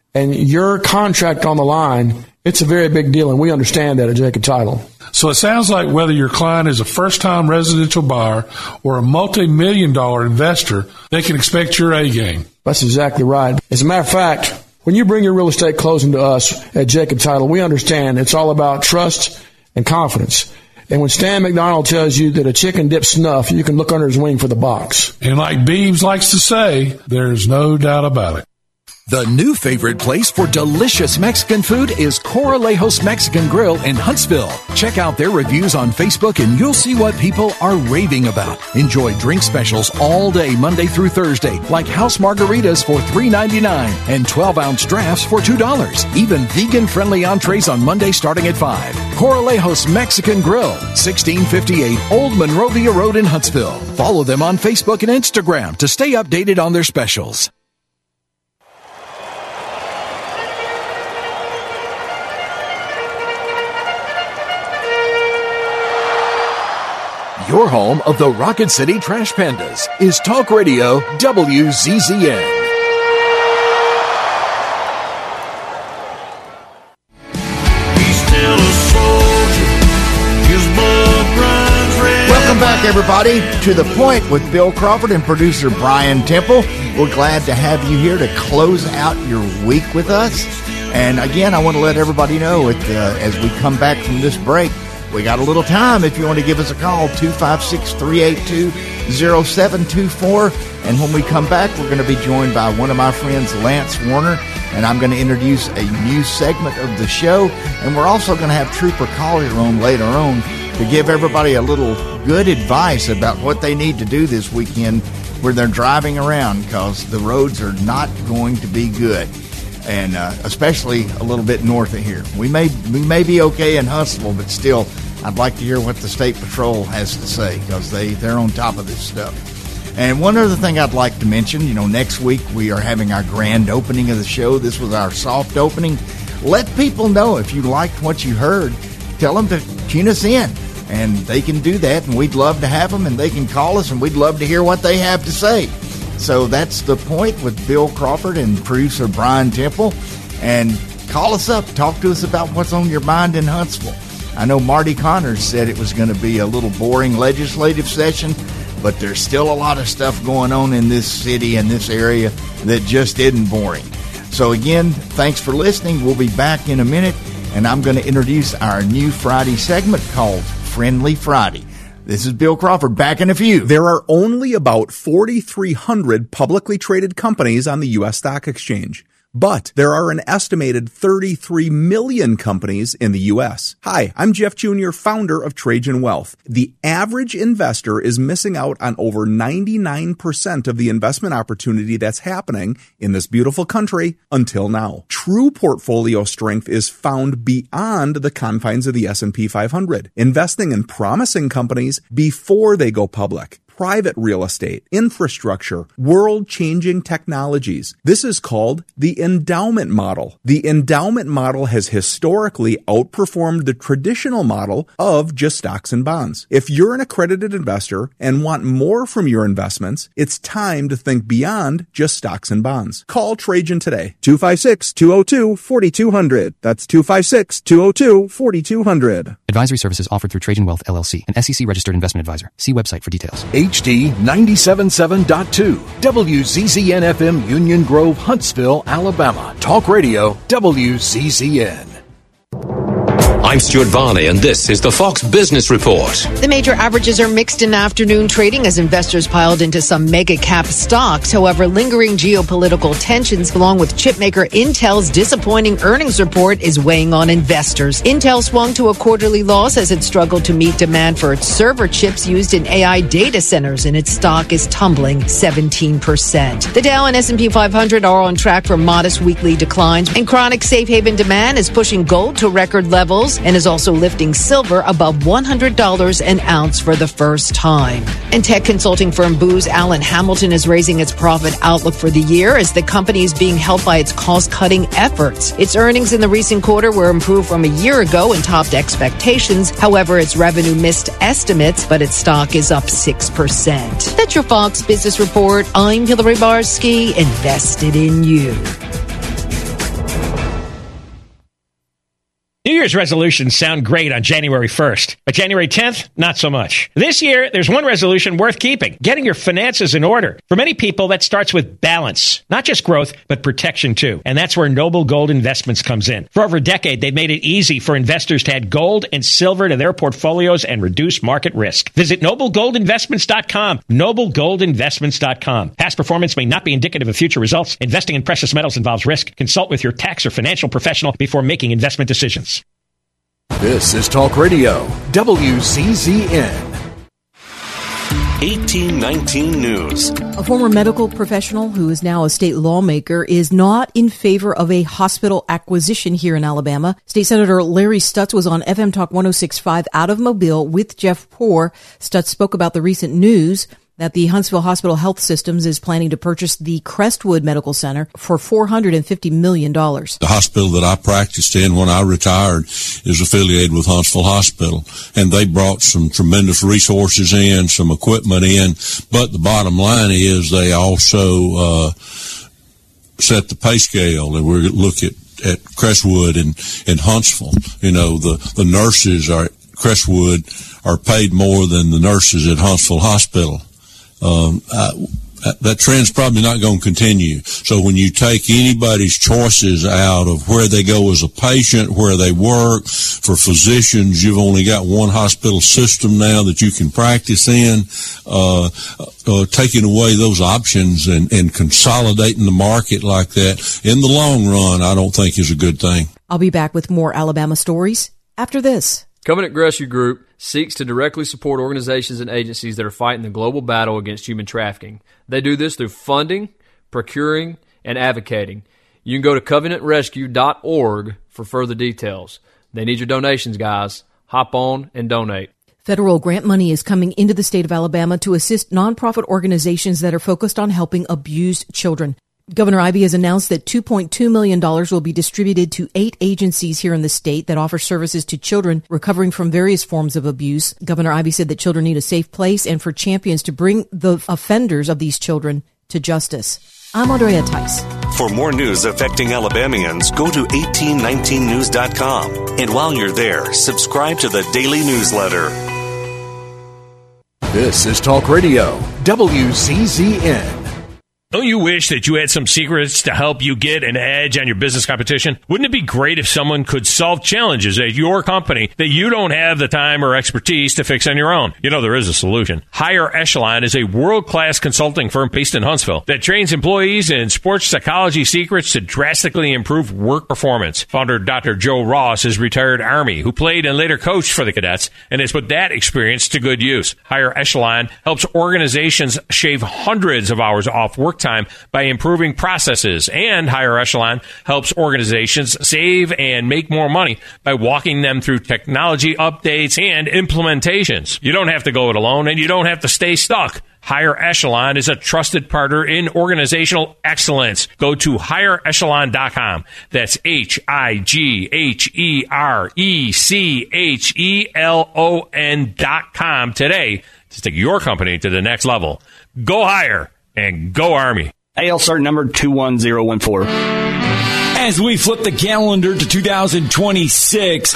and your contract on the line, it's a very big deal, and we understand that at Jacob Title. So it sounds like whether your client is a first-time residential buyer or a multi-million dollar investor, they can expect your A game. That's exactly right. As a matter of fact, when you bring your real estate closing to us at Jacob Title, we understand it's all about trust and confidence. And when Stan McDonald tells you that a chicken dips snuff, you can look under his wing for the box. And like Beebs likes to say, there's no doubt about it. The new favorite place for delicious Mexican food is Corralejos Mexican Grill in Huntsville. Check out their reviews on Facebook and you'll see what people are raving about. Enjoy drink specials all day Monday through Thursday, like house margaritas for three ninety-nine and twelve-ounce drafts for two dollars. Even vegan-friendly entrees on Monday starting at five. Corralejos Mexican Grill, sixteen fifty-eight Old Monrovia Road in Huntsville. Follow them on Facebook and Instagram to stay updated on their specials. Your home of the Rocket City Trash Pandas is Talk Radio W Z Z N. Welcome back, everybody, to The Point with Bill Crawford and producer Brian Temple. We're glad to have you here to close out your week with us. And again, I want to let everybody know it, uh, as we come back from this break, we got a little time if you want to give us a call, two five six, three eight two, zero seven two four. And when we come back, we're going to be joined by one of my friends, Lance Warner, and I'm going to introduce a new segment of the show. And we're also going to have Trooper Collier on later on to give everybody a little good advice about what they need to do this weekend where they're driving around, because the roads are not going to be good. And uh, especially a little bit north of here. We may we may be okay in Huntsville, but still, I'd like to hear what the State Patrol has to say, because they, they're on top of this stuff. And one other thing I'd like to mention, you know, next week we are having our grand opening of the show. This was our soft opening. Let people know if you liked what you heard. Tell them to tune us in, and they can do that, and we'd love to have them, and they can call us, and we'd love to hear what they have to say. So that's The Point with Bill Crawford and producer Brian Temple. And call us up. Talk to us about what's on your mind in Huntsville. I know Marty Connors said it was going to be a little boring legislative session, but there's still a lot of stuff going on in this city and this area that just isn't boring. So again, thanks for listening. We'll be back in a minute, and I'm going to introduce our new Friday segment called Friendly Friday. This is Bill Crawford, back in a few. There are only about forty-three hundred publicly traded companies on the U S stock exchange. But there are an estimated thirty-three million companies in the U S. Hi, I'm Jeff Junior, founder of Trajan Wealth. The average investor is missing out on over ninety-nine percent of the investment opportunity that's happening in this beautiful country until now. True portfolio strength is found beyond the confines of the S and P five hundred, investing in promising companies before they go public. Private real estate, infrastructure, world-changing technologies. This is called the endowment model. The endowment model has historically outperformed the traditional model of just stocks and bonds. If you're an accredited investor and want more from your investments, it's time to think beyond just stocks and bonds. Call Trajan today. two five six, two oh two, four two zero zero. That's two five six, two oh two, four two zero zero. Advisory services offered through Trajan Wealth, L L C, an S E C-registered investment advisor. See website for details. H D ninety-seven point seven point two, W Z Z N F M, Union Grove, Huntsville, Alabama. Talk Radio, W Z Z N. I'm Stuart Varney, and this is the Fox Business Report. The major averages are mixed in afternoon trading as investors piled into some mega-cap stocks. However, lingering geopolitical tensions, along with chipmaker Intel's disappointing earnings report, is weighing on investors. Intel swung to a quarterly loss as it struggled to meet demand for its server chips used in A I data centers, and its stock is tumbling seventeen percent. The Dow and S and P five hundred are on track for modest weekly declines, and chronic safe haven demand is pushing gold to record levels and is also lifting silver above one hundred dollars an ounce for the first time. And tech consulting firm Booz Allen Hamilton is raising its profit outlook for the year as the company is being helped by its cost-cutting efforts. Its earnings in the recent quarter were improved from a year ago and topped expectations. However, its revenue missed estimates, but its stock is up six percent. That's your Fox Business Report. I'm Hillary Barsky, invested in you. Year's resolutions sound great on January first, but January tenth, not so much. This year, there's one resolution worth keeping, getting your finances in order. For many people, that starts with balance, not just growth, but protection too. And that's where Noble Gold Investments comes in. For over a decade, they've made it easy for investors to add gold and silver to their portfolios and reduce market risk. Visit noble gold investments dot com, noble gold investments dot com. Past performance may not be indicative of future results. Investing in precious metals involves risk. Consult with your tax or financial professional before making investment decisions. This is Talk Radio, W C Z N. eighteen nineteen News. A former medical professional who is now a state lawmaker is not in favor of a hospital acquisition here in Alabama. State Senator Larry Stutz was on F M Talk one oh six point five out of Mobile with Jeff Poore. Stutz spoke about the recent news that the Huntsville Hospital Health Systems is planning to purchase the Crestwood Medical Center for four hundred fifty million dollars. The hospital that I practiced in when I retired is affiliated with Huntsville Hospital, and they brought some tremendous resources in, some equipment in, but the bottom line is they also uh, set the pay scale, and we're looking at, at Crestwood and, and Huntsville. You know, the, the nurses are at Crestwood are paid more than the nurses at Huntsville Hospital. Um, I, that trend's probably not going to continue. So when you take anybody's choices out of where they go as a patient, where they work, for physicians, you've only got one hospital system now that you can practice in. Uh, uh, taking away those options and, and consolidating the market like that, in the long run, I don't think is a good thing. I'll be back with more Alabama stories after this. Covenant Rescue Group seeks to directly support organizations and agencies that are fighting the global battle against human trafficking. They do this through funding, procuring, and advocating. You can go to covenant rescue dot org for further details. They need your donations, guys. Hop on and donate. Federal grant money is coming into the state of Alabama to assist nonprofit organizations that are focused on helping abused children. Governor Ivey has announced that two point two million dollars will be distributed to eight agencies here in the state that offer services to children recovering from various forms of abuse. Governor Ivey said that children need a safe place and for champions to bring the offenders of these children to justice. I'm Andrea Tice. For more news affecting Alabamians, go to eighteen nineteen news dot com. And while you're there, subscribe to the daily newsletter. This is Talk Radio, W C Z N. Don't you wish that you had some secrets to help you get an edge on your business competition? Wouldn't it be great if someone could solve challenges at your company that you don't have the time or expertise to fix on your own? You know, there is a solution. Higher Echelon is a world-class consulting firm based in Huntsville that trains employees in sports psychology secrets to drastically improve work performance. Founder Doctor Joe Ross is retired Army who played and later coached for the cadets and has put that experience to good use. Higher Echelon helps organizations shave hundreds of hours off work time by improving processes, and Higher Echelon helps organizations save and make more money by walking them through technology updates and implementations. You don't have to go it alone, and you don't have to stay stuck. Higher Echelon is a trusted partner in organizational excellence. Go to higher echelon dot com. That's H I G H E R E C H E L O N dot com today to take your company to the next level. Go higher and go Army. A L cert number two one zero one four. As we flip the calendar to two thousand twenty-six,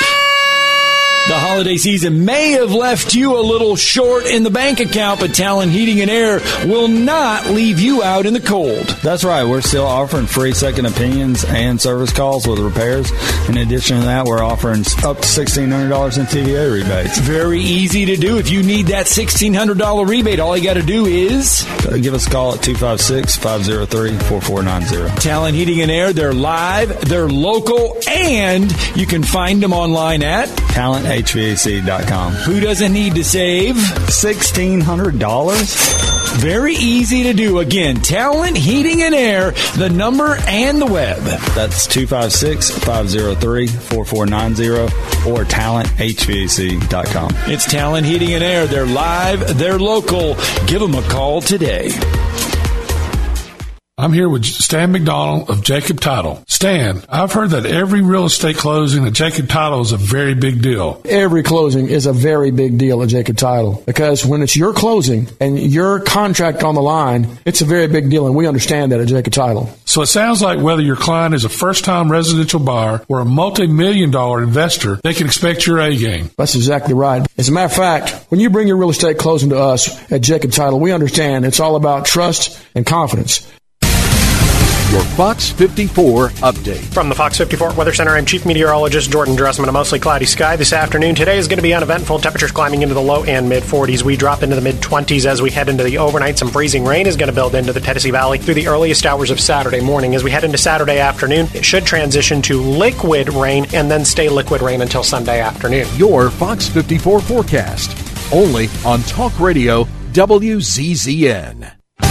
the holiday season may have left you a little short in the bank account, but Talon Heating and Air will not leave you out in the cold. That's right. We're still offering free second opinions and service calls with repairs. In addition to that, we're offering up to sixteen hundred dollars in T V A rebates. Very easy to do. If you need that sixteen hundred dollars rebate, all you got to do is give us a call at two five six, five zero three, four four nine zero. Talon Heating and Air, they're live, they're local, and you can find them online at Talent H V A C dot com. Who doesn't need to save sixteen hundred dollars? Very easy to do. Again, Talent Heating and Air, the number and the web. That's two five six, five zero three, four four nine zero or talent H V A C dot com. It's Talent Heating and Air. They're live, they're local. Give them a call today. I'm here with Stan McDonald of Jacob Title. Stan, I've heard that every real estate closing at Jacob Title is a very big deal. Every closing is a very big deal at Jacob Title because when it's your closing and your contract on the line, it's a very big deal, and we understand that at Jacob Title. So it sounds like whether your client is a first-time residential buyer or a multi-million dollar investor, they can expect your A game. That's exactly right. As a matter of fact, when you bring your real estate closing to us at Jacob Title, we understand it's all about trust and confidence. Your Fox fifty-four update. From the Fox fifty-four Weather Center, I'm Chief Meteorologist Jordan Dressman. A mostly cloudy sky this afternoon. Today is going to be uneventful. Temperatures climbing into the low and mid forties. We drop into the mid twenties as we head into the overnight. Some freezing rain is going to build into the Tennessee Valley through the earliest hours of Saturday morning. As we head into Saturday afternoon, it should transition to liquid rain and then stay liquid rain until Sunday afternoon. Your Fox fifty-four forecast, only on Talk Radio W Z Z N.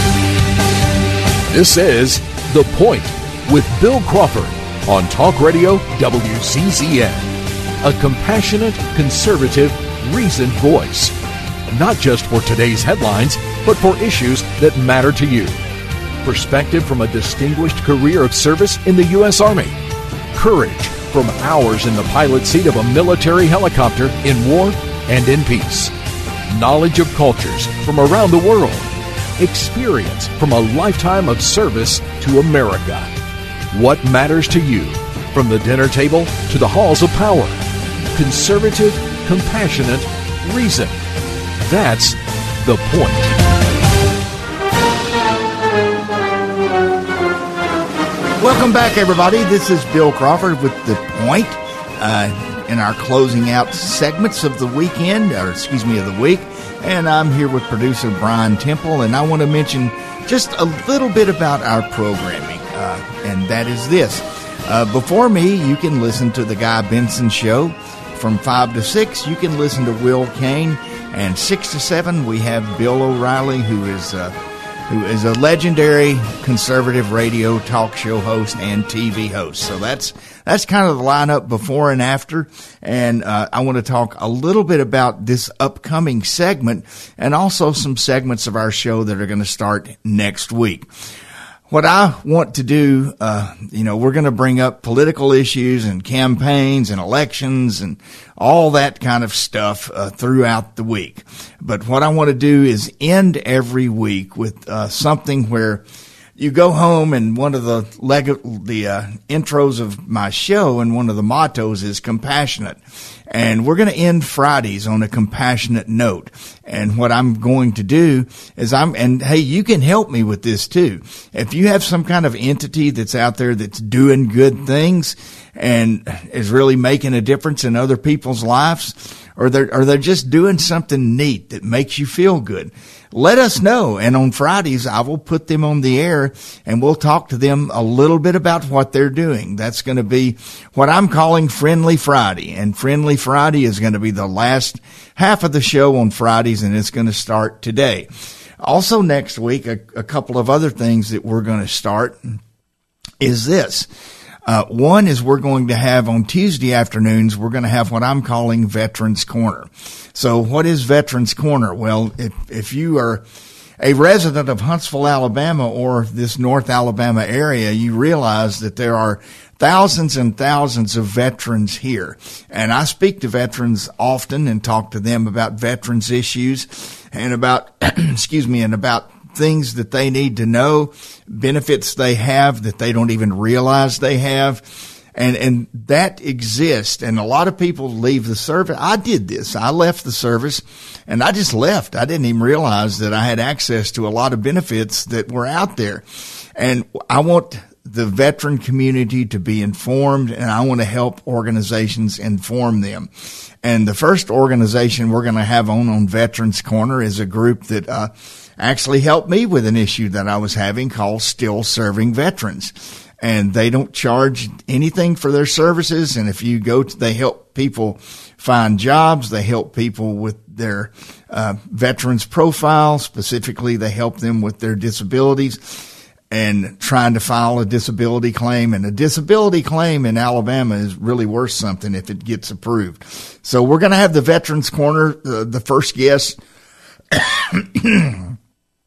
This is The Point with Bill Crawford on Talk Radio W Z Z N. A compassionate, conservative, reasoned voice. Not just for today's headlines, but for issues that matter to you. Perspective from a distinguished career of service in the U S Army. Courage from hours in the pilot seat of a military helicopter in war and in peace. Knowledge of cultures from around the world. Experience from a lifetime of service to America. What matters to you, from the dinner table to the halls of power. Conservative, compassionate, reason. That's The Point. Welcome back, everybody. This is Bill Crawford with The Point. Uh, in our closing out segments of the weekend, or excuse me, of the week. And I'm here with producer Brian Temple, and I want to mention just a little bit about our programming, uh, and that is this. Uh, before me, you can listen to The Guy Benson Show. From five to six, you can listen to Will Kane, and six to seven, we have Bill O'Reilly, who is uh, who is a legendary conservative radio talk show host and T V host. So that's that's kind of the lineup before and after. And uh, I want to talk a little bit about this upcoming segment and also some segments of our show that are going to start next week. What I want to do, uh, you know, we're going to bring up political issues and campaigns and elections and all that kind of stuff uh, throughout the week. But what I want to do is end every week with uh, something where you go home, and one of the leg- the uh, intros of my show and one of the mottos is compassionate. And we're going to end Fridays on a compassionate note. And what I'm going to do is I'm, and hey, you can help me with this too. If you have some kind of entity that's out there that's doing good things and is really making a difference in other people's lives, or they're, or they're just doing something neat that makes you feel good, let us know. And on Fridays, I will put them on the air and we'll talk to them a little bit about what they're doing. That's going to be what I'm calling Friendly Friday. And Friendly Friday is going to be the last half of the show on Fridays, and it's going to start today. Also next week, a, a couple of other things that we're going to start is this. Uh, one is we're going to have on Tuesday afternoons, we're going to have what I'm calling Veterans Corner. So what is Veterans Corner? Well, if, if you are a resident of Huntsville, Alabama, or this North Alabama area, you realize that there are thousands and thousands of veterans here. And I speak to veterans often and talk to them about veterans issues and about, excuse me, and about things that they need to know, benefits they have that they don't even realize they have. And, and that exists. And a lot of people leave the service. I did this. I left the service and I just left. I didn't even realize that I had access to a lot of benefits that were out there. And I want the veteran community to be informed, and I want to help organizations inform them. And the first organization we're going to have on on Veterans Corner is a group that, uh, actually helped me with an issue that I was having called Still Serving Veterans. And they don't charge anything for their services. And if you go to, they help people find jobs. They help people with their uh, veterans profile. Specifically, they help them with their disabilities and trying to file a disability claim. And a disability claim in Alabama is really worth something if it gets approved. So we're going to have the Veterans Corner, uh, the first guest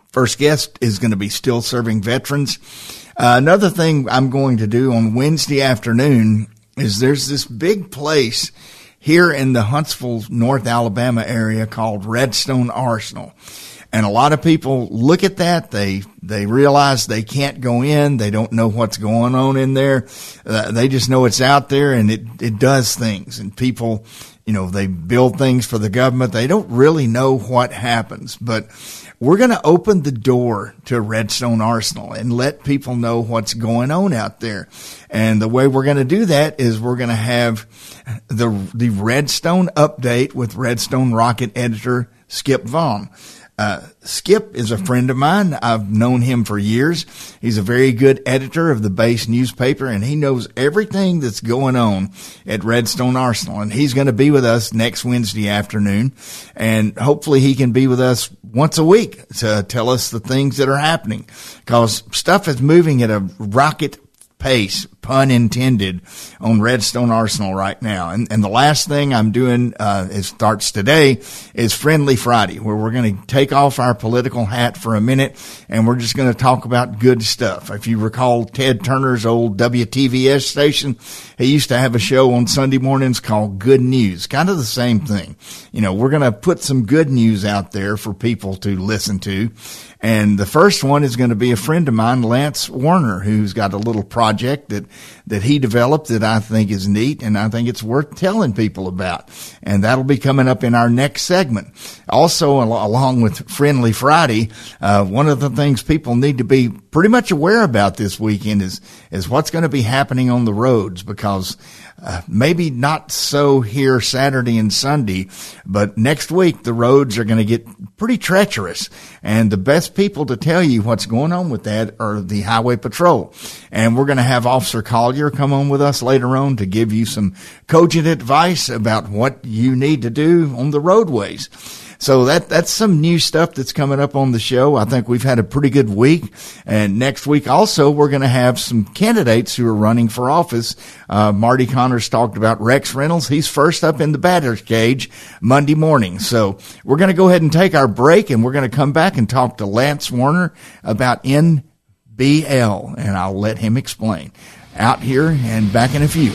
first guest is going to be still serving veterans. Uh, another thing I'm going to do on Wednesday afternoon is there's this big place here in the Huntsville, North Alabama area called Redstone Arsenal. And a lot of people look at that. They, they realize they can't go in. They don't know what's going on in there. Uh, they just know it's out there and it, it does things. And people, you know, they build things for the government. They don't really know what happens, but we're going to open the door to Redstone Arsenal and let people know what's going on out there. And the way we're going to do that is we're going to have the, the Redstone update with Redstone Rocket editor Skip Vaughn. Uh, Skip is a friend of mine. I've known him for years. He's a very good editor of the base newspaper, and he knows everything that's going on at Redstone Arsenal. And he's going to be with us next Wednesday afternoon, and hopefully he can be with us once a week to tell us the things that are happening, because stuff is moving at a rocket pace, pun intended, on Redstone Arsenal right now. And, and the last thing I'm doing, uh, it starts today, is Friendly Friday, where we're going to take off our political hat for a minute and we're just going to talk about good stuff. If you recall Ted Turner's old W T V S station, he used to have a show on Sunday mornings called Good News, kind of the same thing. You know, we're going to put some good news out there for people to listen to. And the first one is going to be a friend of mine, Lance Warner, who's got a little project that, that he developed that I think is neat and I think it's worth telling people about. And that'll be coming up in our next segment. Also, al- along with Friendly Friday, uh, one of the things people need to be pretty much aware about this weekend is, is what's going to be happening on the roads, because Uh, maybe not so here Saturday and Sunday, but next week the roads are going to get pretty treacherous. And the best people to tell you what's going on with that are the Highway Patrol. And we're going to have Officer Collier come on with us later on to give you some cogent advice about what you need to do on the roadways. So that, that's some new stuff that's coming up on the show. I think we've had a pretty good week. And next week also, we're going to have some candidates who are running for office. Uh, Marty Connors talked about Rex Reynolds. He's first up in the batter's cage Monday morning. So we're going to go ahead and take our break, and we're going to come back and talk to Lance Warner about N B L, and I'll let him explain. Out here and back in a few.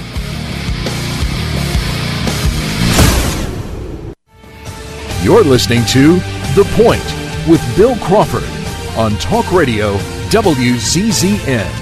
You're listening to The Point with Bill Crawford on Talk Radio W Z Z N.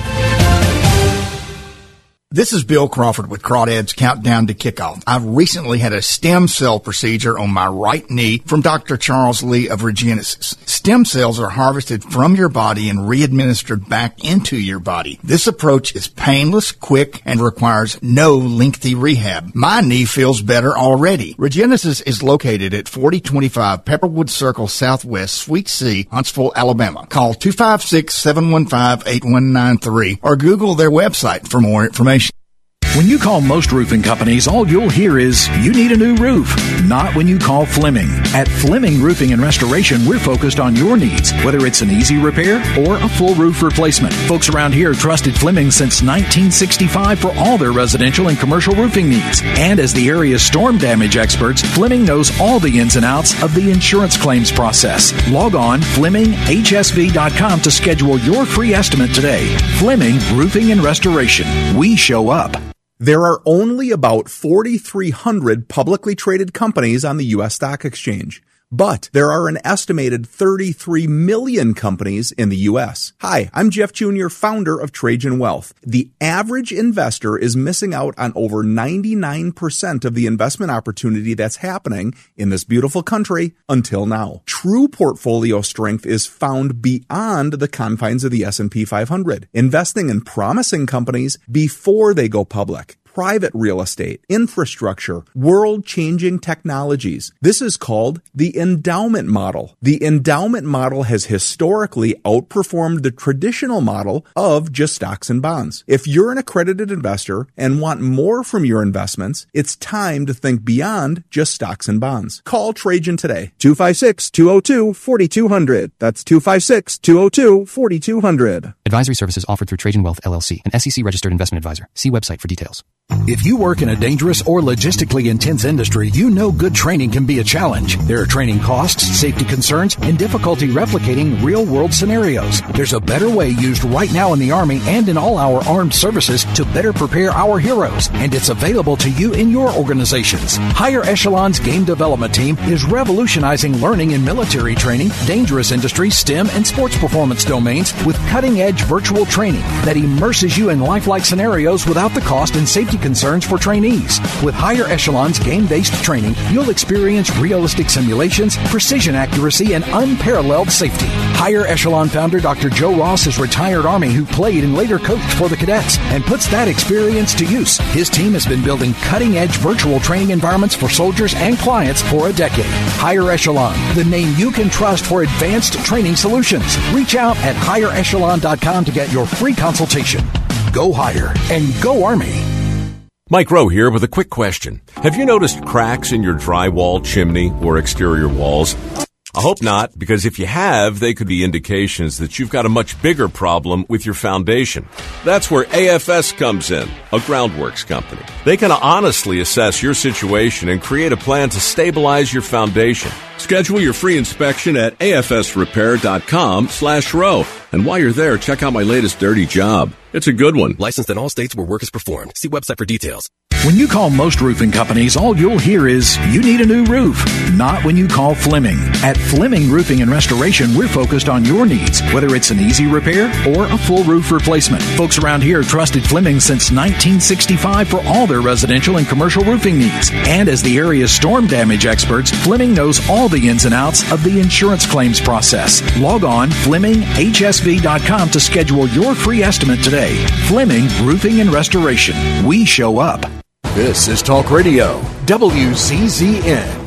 This is Bill Crawford with Crawdad's Countdown to Kickoff. I've recently had a stem cell procedure on my right knee from Doctor Charles Lee of Regenesis. Stem cells are harvested from your body and re-administered back into your body. This approach is painless, quick, and requires no lengthy rehab. My knee feels better already. Regenesis is located at forty twenty-five Pepperwood Circle Southwest, Suite C, Huntsville, Alabama. Call two five six, seven one five, eight one nine three or Google their website for more information. When you call most roofing companies, all you'll hear is, you need a new roof. Not when you call Fleming. At Fleming Roofing and Restoration, we're focused on your needs, whether it's an easy repair or a full roof replacement. Folks around here trusted Fleming since nineteen sixty-five for all their residential and commercial roofing needs. And as the area's storm damage experts, Fleming knows all the ins and outs of the insurance claims process. Log on Fleming H S V dot com to schedule your free estimate today. Fleming Roofing and Restoration. We show up. There are only about forty-three hundred publicly traded companies on the U S stock exchange, but there are an estimated thirty-three million companies in the U S. Hi, I'm Jeff Junior, founder of Trajan Wealth. The average investor is missing out on over ninety-nine percent of the investment opportunity that's happening in this beautiful country until now. True portfolio strength is found beyond the confines of the S and P five hundred, investing in promising companies before they go public. Private real estate, infrastructure, world-changing technologies. This is called the endowment model. The endowment model has historically outperformed the traditional model of just stocks and bonds. If you're an accredited investor and want more from your investments, it's time to think beyond just stocks and bonds. Call Trajan today. two five six, two oh two, four two zero zero. That's two five six, two oh two, four two zero zero. Advisory services offered through Trajan Wealth, L L C, an S E C registered investment advisor. See website for details. If you work in a dangerous or logistically intense industry, you know good training can be a challenge. There are training costs, safety concerns, and difficulty replicating real-world scenarios. There's a better way used right now in the Army and in all our armed services to better prepare our heroes, and it's available to you in your organizations. Higher Echelon's Game Development Team is revolutionizing learning in military training, dangerous industry, STEM, and sports performance domains with cutting-edge virtual training that immerses you in lifelike scenarios without the cost and safety concerns for trainees. With Higher Echelon's game-based training, you'll experience realistic simulations, precision accuracy, and unparalleled safety. Higher Echelon founder Doctor Joe Ross is retired Army who played and later coached for the cadets and puts that experience to use. His team has been building cutting-edge virtual training environments for soldiers and clients for a decade. Higher Echelon, the name you can trust for advanced training solutions. Reach out at higher echelon dot com to get your free consultation. Go higher and go Army. Mike Rowe here with a quick question. Have you noticed cracks in your drywall, chimney, or exterior walls? I hope not, because if you have, they could be indications that you've got a much bigger problem with your foundation. That's where A F S comes in, a groundworks company. They can honestly assess your situation and create a plan to stabilize your foundation. Schedule your free inspection at A F S repair dot com slash row. And while you're there, check out my latest dirty job. It's a good one. Licensed in all states where work is performed. See website for details. When you call most roofing companies, all you'll hear is, you need a new roof. Not when you call Fleming. At Fleming Roofing and Restoration, we're focused on your needs, whether it's an easy repair or a full roof replacement. Folks around here trusted Fleming since nineteen sixty-five for all their residential and commercial roofing needs. And as the area's storm damage experts, Fleming knows all the ins and outs of the insurance claims process. Log on Fleming H S V dot com to schedule your free estimate today. Fleming Roofing and Restoration. We show up. This is Talk Radio, W C Z N.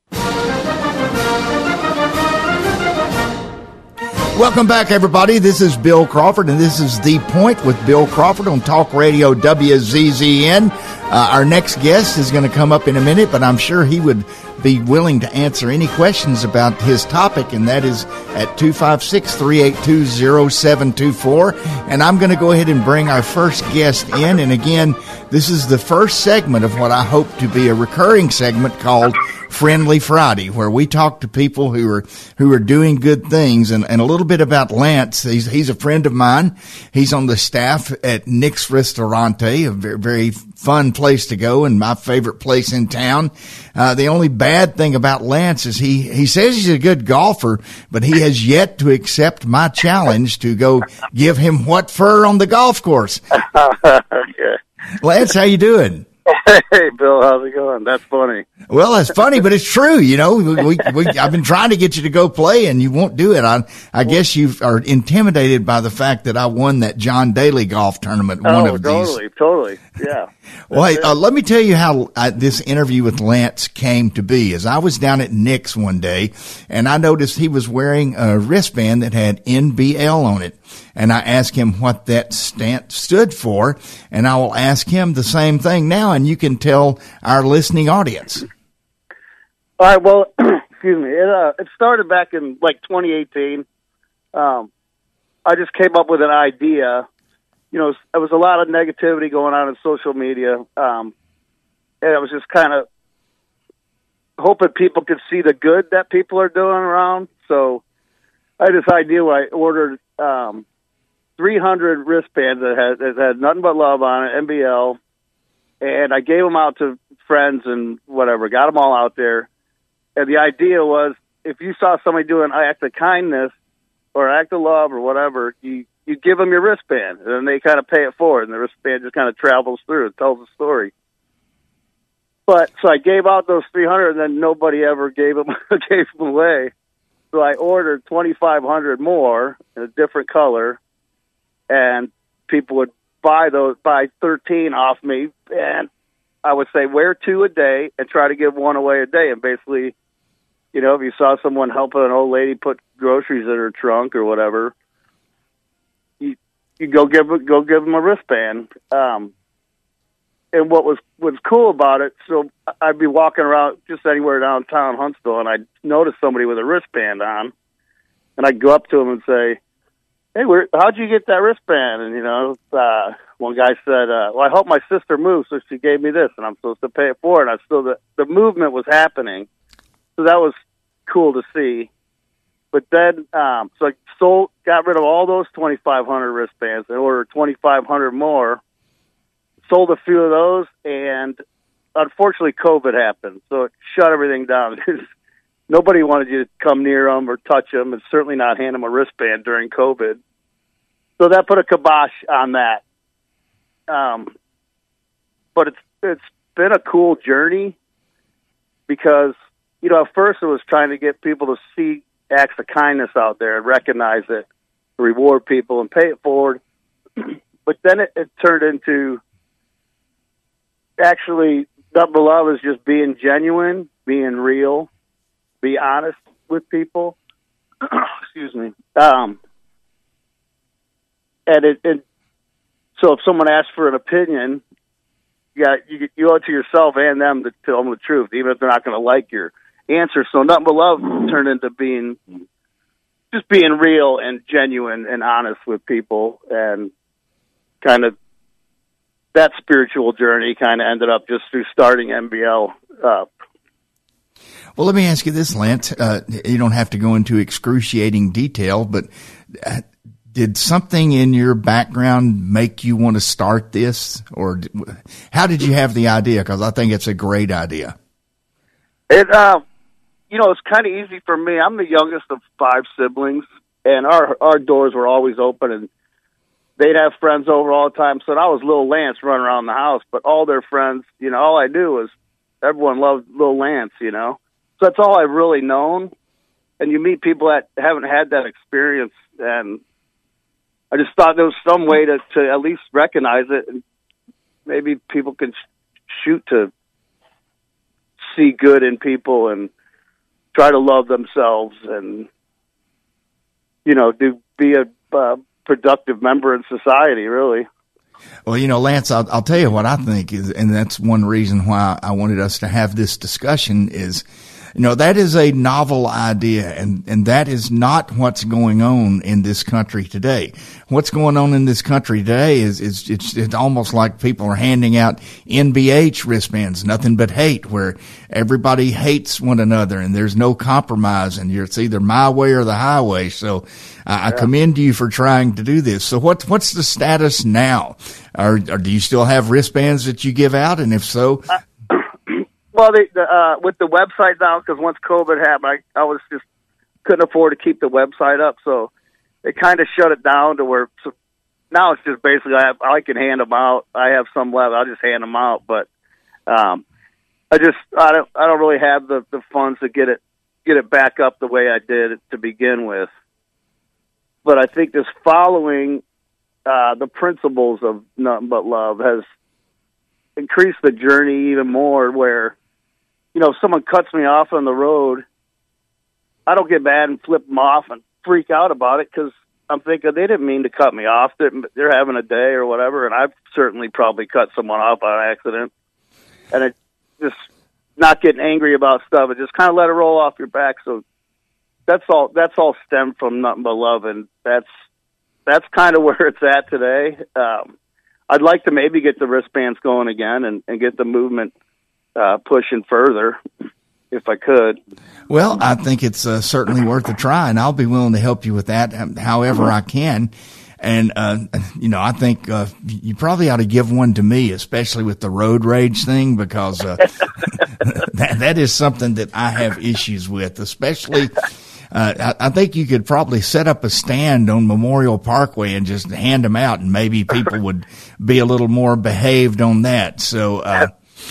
Welcome back, everybody. This is Bill Crawford, and this is The Point with Bill Crawford on Talk Radio W Z Z N. Uh, our next guest is going to come up in a minute, but I'm sure he would be willing to answer any questions about his topic, and that is at two five six, three eight two, zero seven two four. And I'm going to go ahead and bring our first guest in. And again, this is the first segment of what I hope to be a recurring segment called Friendly Friday, where we talk to people who are who are doing good things. And, and a little bit about Lance. He's he's a friend of mine. He's on the staff at Nick's Ristorante, a very, very fun place to go and my favorite place in town. Uh, the only bad thing about Lance is he, he says he's a good golfer, but he has yet to accept my challenge to go give him what for on the golf course. Okay. Lance, how you doing? Hey, Bill, how's it going? That's funny. Well, that's funny, but it's true. You know, we, we, I've been trying to get you to go play, and you won't do it. I, I guess you are intimidated by the fact that I won that John Daly golf tournament. Oh, one of totally, these. totally, yeah. Well, hey, uh, let me tell you how I, this interview with Lance came to be. As I was down at Nick's one day, and I noticed he was wearing a wristband that had N B L on it. And I asked him what that stamp stood for, and I will ask him the same thing now, and you can tell our listening audience. All right, well, excuse me. It, uh, it started back in, like, twenty eighteen. Um, I just came up with an idea. You know, there was a lot of negativity going on in social media, um, and I was just kind of hoping people could see the good that people are doing around. So I had this idea where I ordered um, three hundred wristbands that had, that had nothing but love on it, N B L, and I gave them out to friends and whatever, got them all out there. And the idea was, if you saw somebody doing an act of kindness or act of love or whatever, you you give them your wristband, and then they kind of pay it forward, and the wristband just kind of travels through and tells a story. But so I gave out those three hundred, and then nobody ever gave them gave them away. So I ordered twenty-five hundred more in a different color, and people would buy those, buy thirteen off me, and I would say wear two a day and try to give one away a day. And basically, you know, if you saw someone helping an old lady put groceries in her trunk or whatever, you you go give go give them a wristband. Um, and what was was cool about it, so I'd be walking around just anywhere downtown Huntsville, and I'd notice somebody with a wristband on, and I'd go up to them and say, hey, where, how'd you get that wristband? And, you know, uh, one guy said, uh, well, I helped my sister move, so she gave me this, and I'm supposed to pay it for it. And I still, the, the movement was happening. So that was cool to see. But then, um, so I sold, got rid of all those twenty-five hundred wristbands and ordered twenty-five hundred more. Sold a few of those, and unfortunately, COVID happened, so it shut everything down. Nobody wanted you to come near them or touch them, and certainly not hand them a wristband during COVID. So that put a kibosh on that. Um, but it's it's been a cool journey because, you know, at first it was trying to get people to see acts of kindness out there and recognize it, reward people and pay it forward. But then it, it turned into actually Nothing But Love is just being genuine, being real, be honest with people. Excuse me. Um, and it, it, so if someone asks for an opinion, you got you, you owe it to yourself and them to tell them the truth, even if they're not going to like your answer. So Nothing But Love turned into being just being real and genuine and honest with people, and kind of that spiritual journey kind of ended up just through starting N B L up. Well, let me ask you this, Lance. Uh, you don't have to go into excruciating detail, but uh, did something in your background make you want to start this? Or how did you have the idea? Because I think it's a great idea. It, uh, you know, it's kind of easy for me. I'm the youngest of five siblings, and our our doors were always open, and they'd have friends over all the time. So I was little Lance running around the house, but all their friends, you know, all I knew was everyone loved little Lance, you know. So that's all I've really known. And you meet people that haven't had that experience, and I just thought there was some way to, to at least recognize it, and maybe people can sh- shoot to see good in people and try to love themselves and, you know, do be a uh, productive member in society, really. Well, you know, Lance, I'll, I'll tell you what I think is, and that's one reason why I wanted us to have this discussion is, you know, that is a novel idea, and, and that is not what's going on in this country today. What's going on in this country today is, is it's, it's almost like people are handing out N B H wristbands, nothing but hate, where everybody hates one another and there's no compromise, and you're, it's either my way or the highway. So I, I commend you for trying to do this. So what, what's the status now? Or, or do you still have wristbands that you give out? And if so, uh, Well, they, the, uh, with the website now, because once COVID happened, I, I was just couldn't afford to keep the website up, so they kind of shut it down to where so now it's just basically I, have, I can hand them out. I have some left, I'll just hand them out. But um, I just I don't I don't really have the, the funds to get it get it back up the way I did to begin with. But I think this following uh, the principles of Nothing But Love has increased the journey even more, where, you know, if someone cuts me off on the road, I don't get mad and flip them off and freak out about it, because I'm thinking they didn't mean to cut me off. They're, they're having a day or whatever, and I've certainly probably cut someone off on accident. And it just not getting angry about stuff, and just kind of let it roll off your back. So that's all. That's all stemmed from Nothing But Love, and that's that's kind of where it's at today. Um, I'd like to maybe get the wristbands going again and, and get the movement uh, pushing further, if I could. Well, I think it's uh, certainly worth a try, and I'll be willing to help you with that however I can. And, uh, you know, I think uh, you probably ought to give one to me, especially with the road rage thing, because uh, that, that is something that I have issues with, especially Uh, I, I think you could probably set up a stand on Memorial Parkway and just hand them out, and maybe people would be a little more behaved on that. So, uh,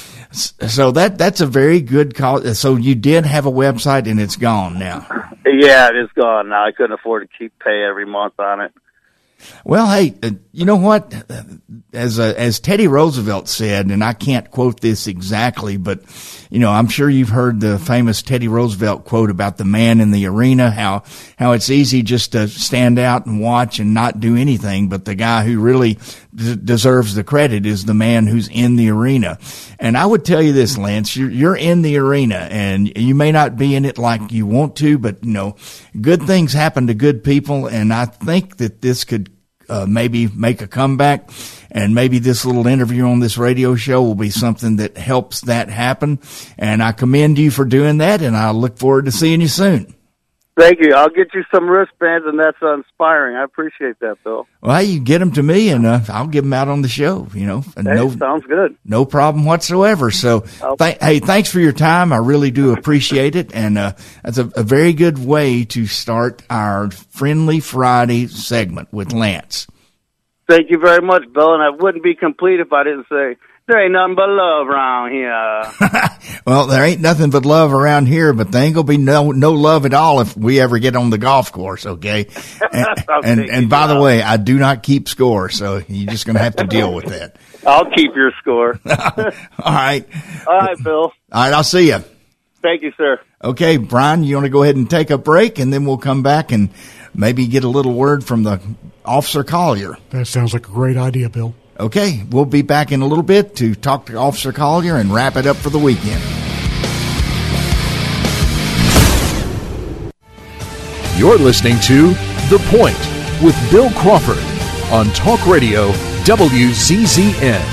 so that, that's a very good call. So you did have a website, and it's gone now. Yeah, it is gone now. I couldn't afford to keep pay every month on it. Well, hey, uh, you know what? As uh, as Teddy Roosevelt said, and I can't quote this exactly, but you know, I'm sure you've heard the famous Teddy Roosevelt quote about the man in the arena, how how it's easy just to stand out and watch and not do anything, but the guy who really d- deserves the credit is the man who's in the arena. And I would tell you this, Lance, you're, you're in the arena, and you may not be in it like you want to, but you know, good things happen to good people, and I think that this could Uh, maybe make a comeback, and maybe this little interview on this radio show will be something that helps that happen. And I commend you for doing that, and I look forward to seeing you soon. Thank you. I'll get you some wristbands, and that's uh, inspiring. I appreciate that, Bill. Well, you get them to me, and uh, I'll give them out on the show, you know. And hey, no, sounds good. No problem whatsoever. So, th- hey, thanks for your time. I really do appreciate it, and uh, that's a, a very good way to start our Friendly Friday segment with Lance. Thank you very much, Bill, and I wouldn't be complete if I didn't say, there ain't nothing but love around here. Well, there ain't nothing but love around here, but there ain't gonna be no no love at all if we ever get on the golf course, okay? And and, and by the way, I do not keep score, so you're just gonna have to deal with that. I'll keep your score. All right. All right, Bill. All right, I'll see you. Thank you, sir. Okay, Brian, you want to go ahead and take a break, and then we'll come back and maybe get a little word from the Officer Collier. That sounds like a great idea, Bill. Okay, we'll be back in a little bit to talk to Officer Collier and wrap it up for the weekend. You're listening to The Point with Bill Crawford on Talk Radio W Z Z N.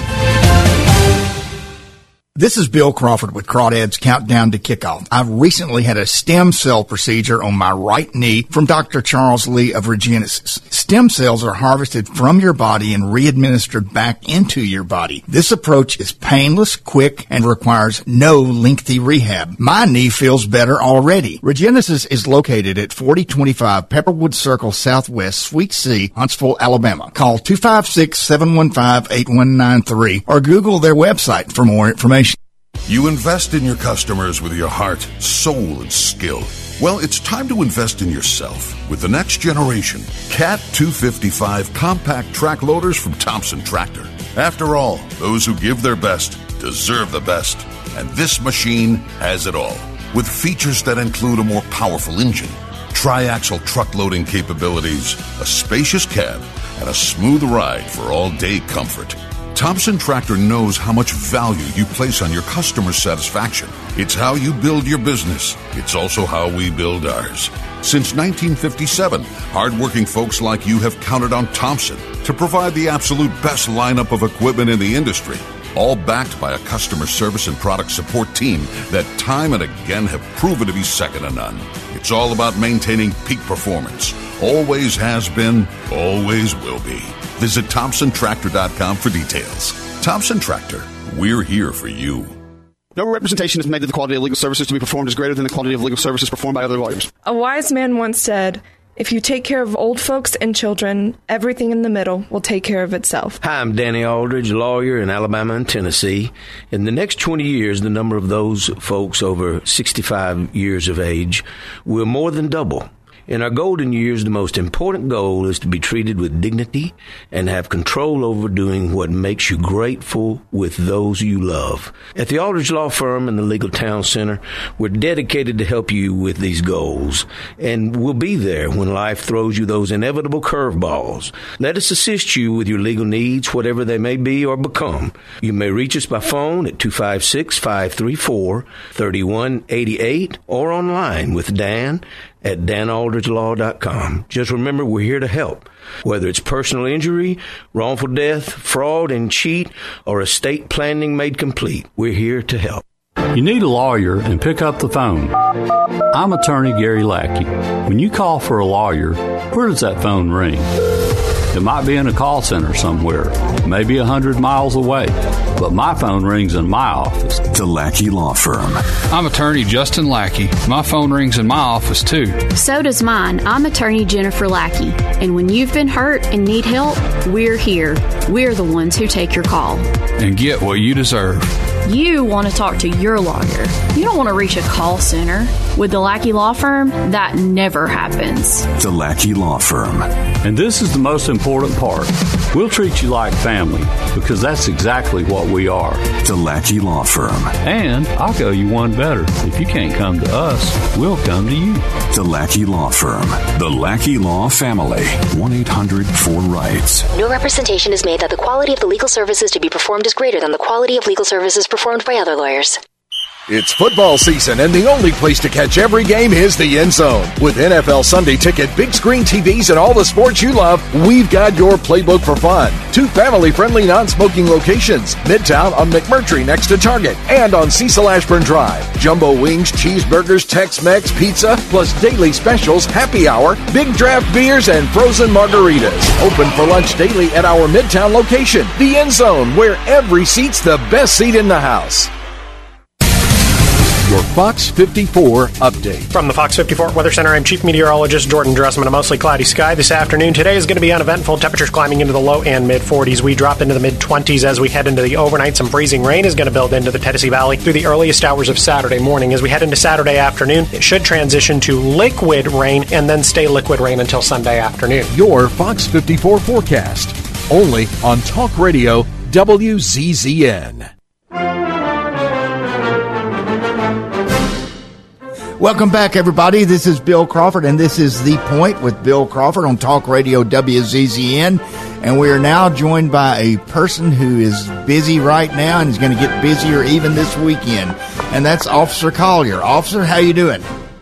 This is Bill Crawford with Crawdad's Countdown to Kickoff. I've recently had a stem cell procedure on my right knee from Doctor Charles Lee of Regenesis. Stem cells are harvested from your body and re-administered back into your body. This approach is painless, quick, and requires no lengthy rehab. My knee feels better already. Regenesis is located at forty twenty-five Pepperwood Circle Southwest, Suite C, Huntsville, Alabama. Call two five six, seven one five, eight one nine three or Google their website for more information. You invest in your customers with your heart, soul, and skill. Well, it's time to invest in yourself with the next generation Cat two fifty-five compact track loaders from Thompson Tractor. After all, those who give their best deserve the best. And this machine has it all. With features that include a more powerful engine, tri-axle truck loading capabilities, a spacious cab, and a smooth ride for all-day comfort. Thompson Tractor knows how much value you place on your customer satisfaction. It's how you build your business. It's also how we build ours. Since nineteen fifty-seven, hardworking folks like you have counted on Thompson to provide the absolute best lineup of equipment in the industry, all backed by a customer service and product support team that time and again have proven to be second to none. It's all about maintaining peak performance. Always has been, always will be. Visit Thompson Tractor dot com for details. Thompson Tractor, we're here for you. No representation is made that the quality of legal services to be performed is greater than the quality of legal services performed by other lawyers. A wise man once said, if you take care of old folks and children, everything in the middle will take care of itself. Hi, I'm Danny Aldridge, lawyer in Alabama and Tennessee. In the next twenty years, the number of those folks over sixty-five years of age will more than double. In our golden years, the most important goal is to be treated with dignity and have control over doing what makes you grateful with those you love. At the Aldridge Law Firm and the Legal Town Center, we're dedicated to help you with these goals, and we'll be there when life throws you those inevitable curveballs. Let us assist you with your legal needs, whatever they may be or become. You may reach us by phone at two five six, five three four, three one eight eight or online with Dan at dan aldridge law dot com. Just remember, we're here to help. Whether it's personal injury, wrongful death, fraud and cheat, or estate planning made complete, we're here to help. You need a lawyer and pick up the phone. I'm attorney Gary Lackey. When you call for a lawyer, where does that phone ring? It might be in a call center somewhere, maybe a hundred miles away, but my phone rings in my office. The Lackey Law Firm. I'm attorney Justin Lackey. My phone rings in my office too. So does mine. I'm attorney Jennifer Lackey. And when you've been hurt and need help, we're here. We're the ones who take your call. And get what you deserve. You want to talk to your lawyer. You don't want to reach a call center. With the Lackey Law Firm, that never happens. The Lackey Law Firm. And this is the most important part. We'll treat you like family because that's exactly what we are. The Lackey Law Firm. And I'll go you one better. If you can't come to us, we'll come to you. The Lackey Law Firm. The Lackey Law Family. one eight hundred four rights. No representation is made that the quality of the legal services to be performed is greater than the quality of legal services performed by other lawyers. It's football season, and the only place to catch every game is the End Zone. With N F L Sunday Ticket, big screen T Vs, and all the sports you love, we've got your playbook for fun. Two family-friendly, non-smoking locations. Midtown on McMurtry next to Target, and on Cecil Ashburn Drive. Jumbo wings, cheeseburgers, Tex-Mex, pizza, plus daily specials, happy hour, big draft beers, and frozen margaritas. Open for lunch daily at our Midtown location. The End Zone, where every seat's the best seat in the house. Your Fox fifty-four update. From the Fox fifty-four Weather Center, I'm Chief Meteorologist Jordan Dressman. A mostly cloudy sky this afternoon. Today is going to be uneventful. Temperatures climbing into the low and mid forties. We drop into the mid twenties as we head into the overnight. Some freezing rain is going to build into the Tennessee Valley through the earliest hours of Saturday morning. As we head into Saturday afternoon, it should transition to liquid rain and then stay liquid rain until Sunday afternoon. Your Fox fifty-four forecast. Only on Talk Radio W Z Z N. Welcome back, everybody. This is Bill Crawford, and this is The Point with Bill Crawford on Talk Radio W Z Z N. And we are now joined by a person who is busy right now and is going to get busier even this weekend, and that's Officer Collier. Officer, how you doing?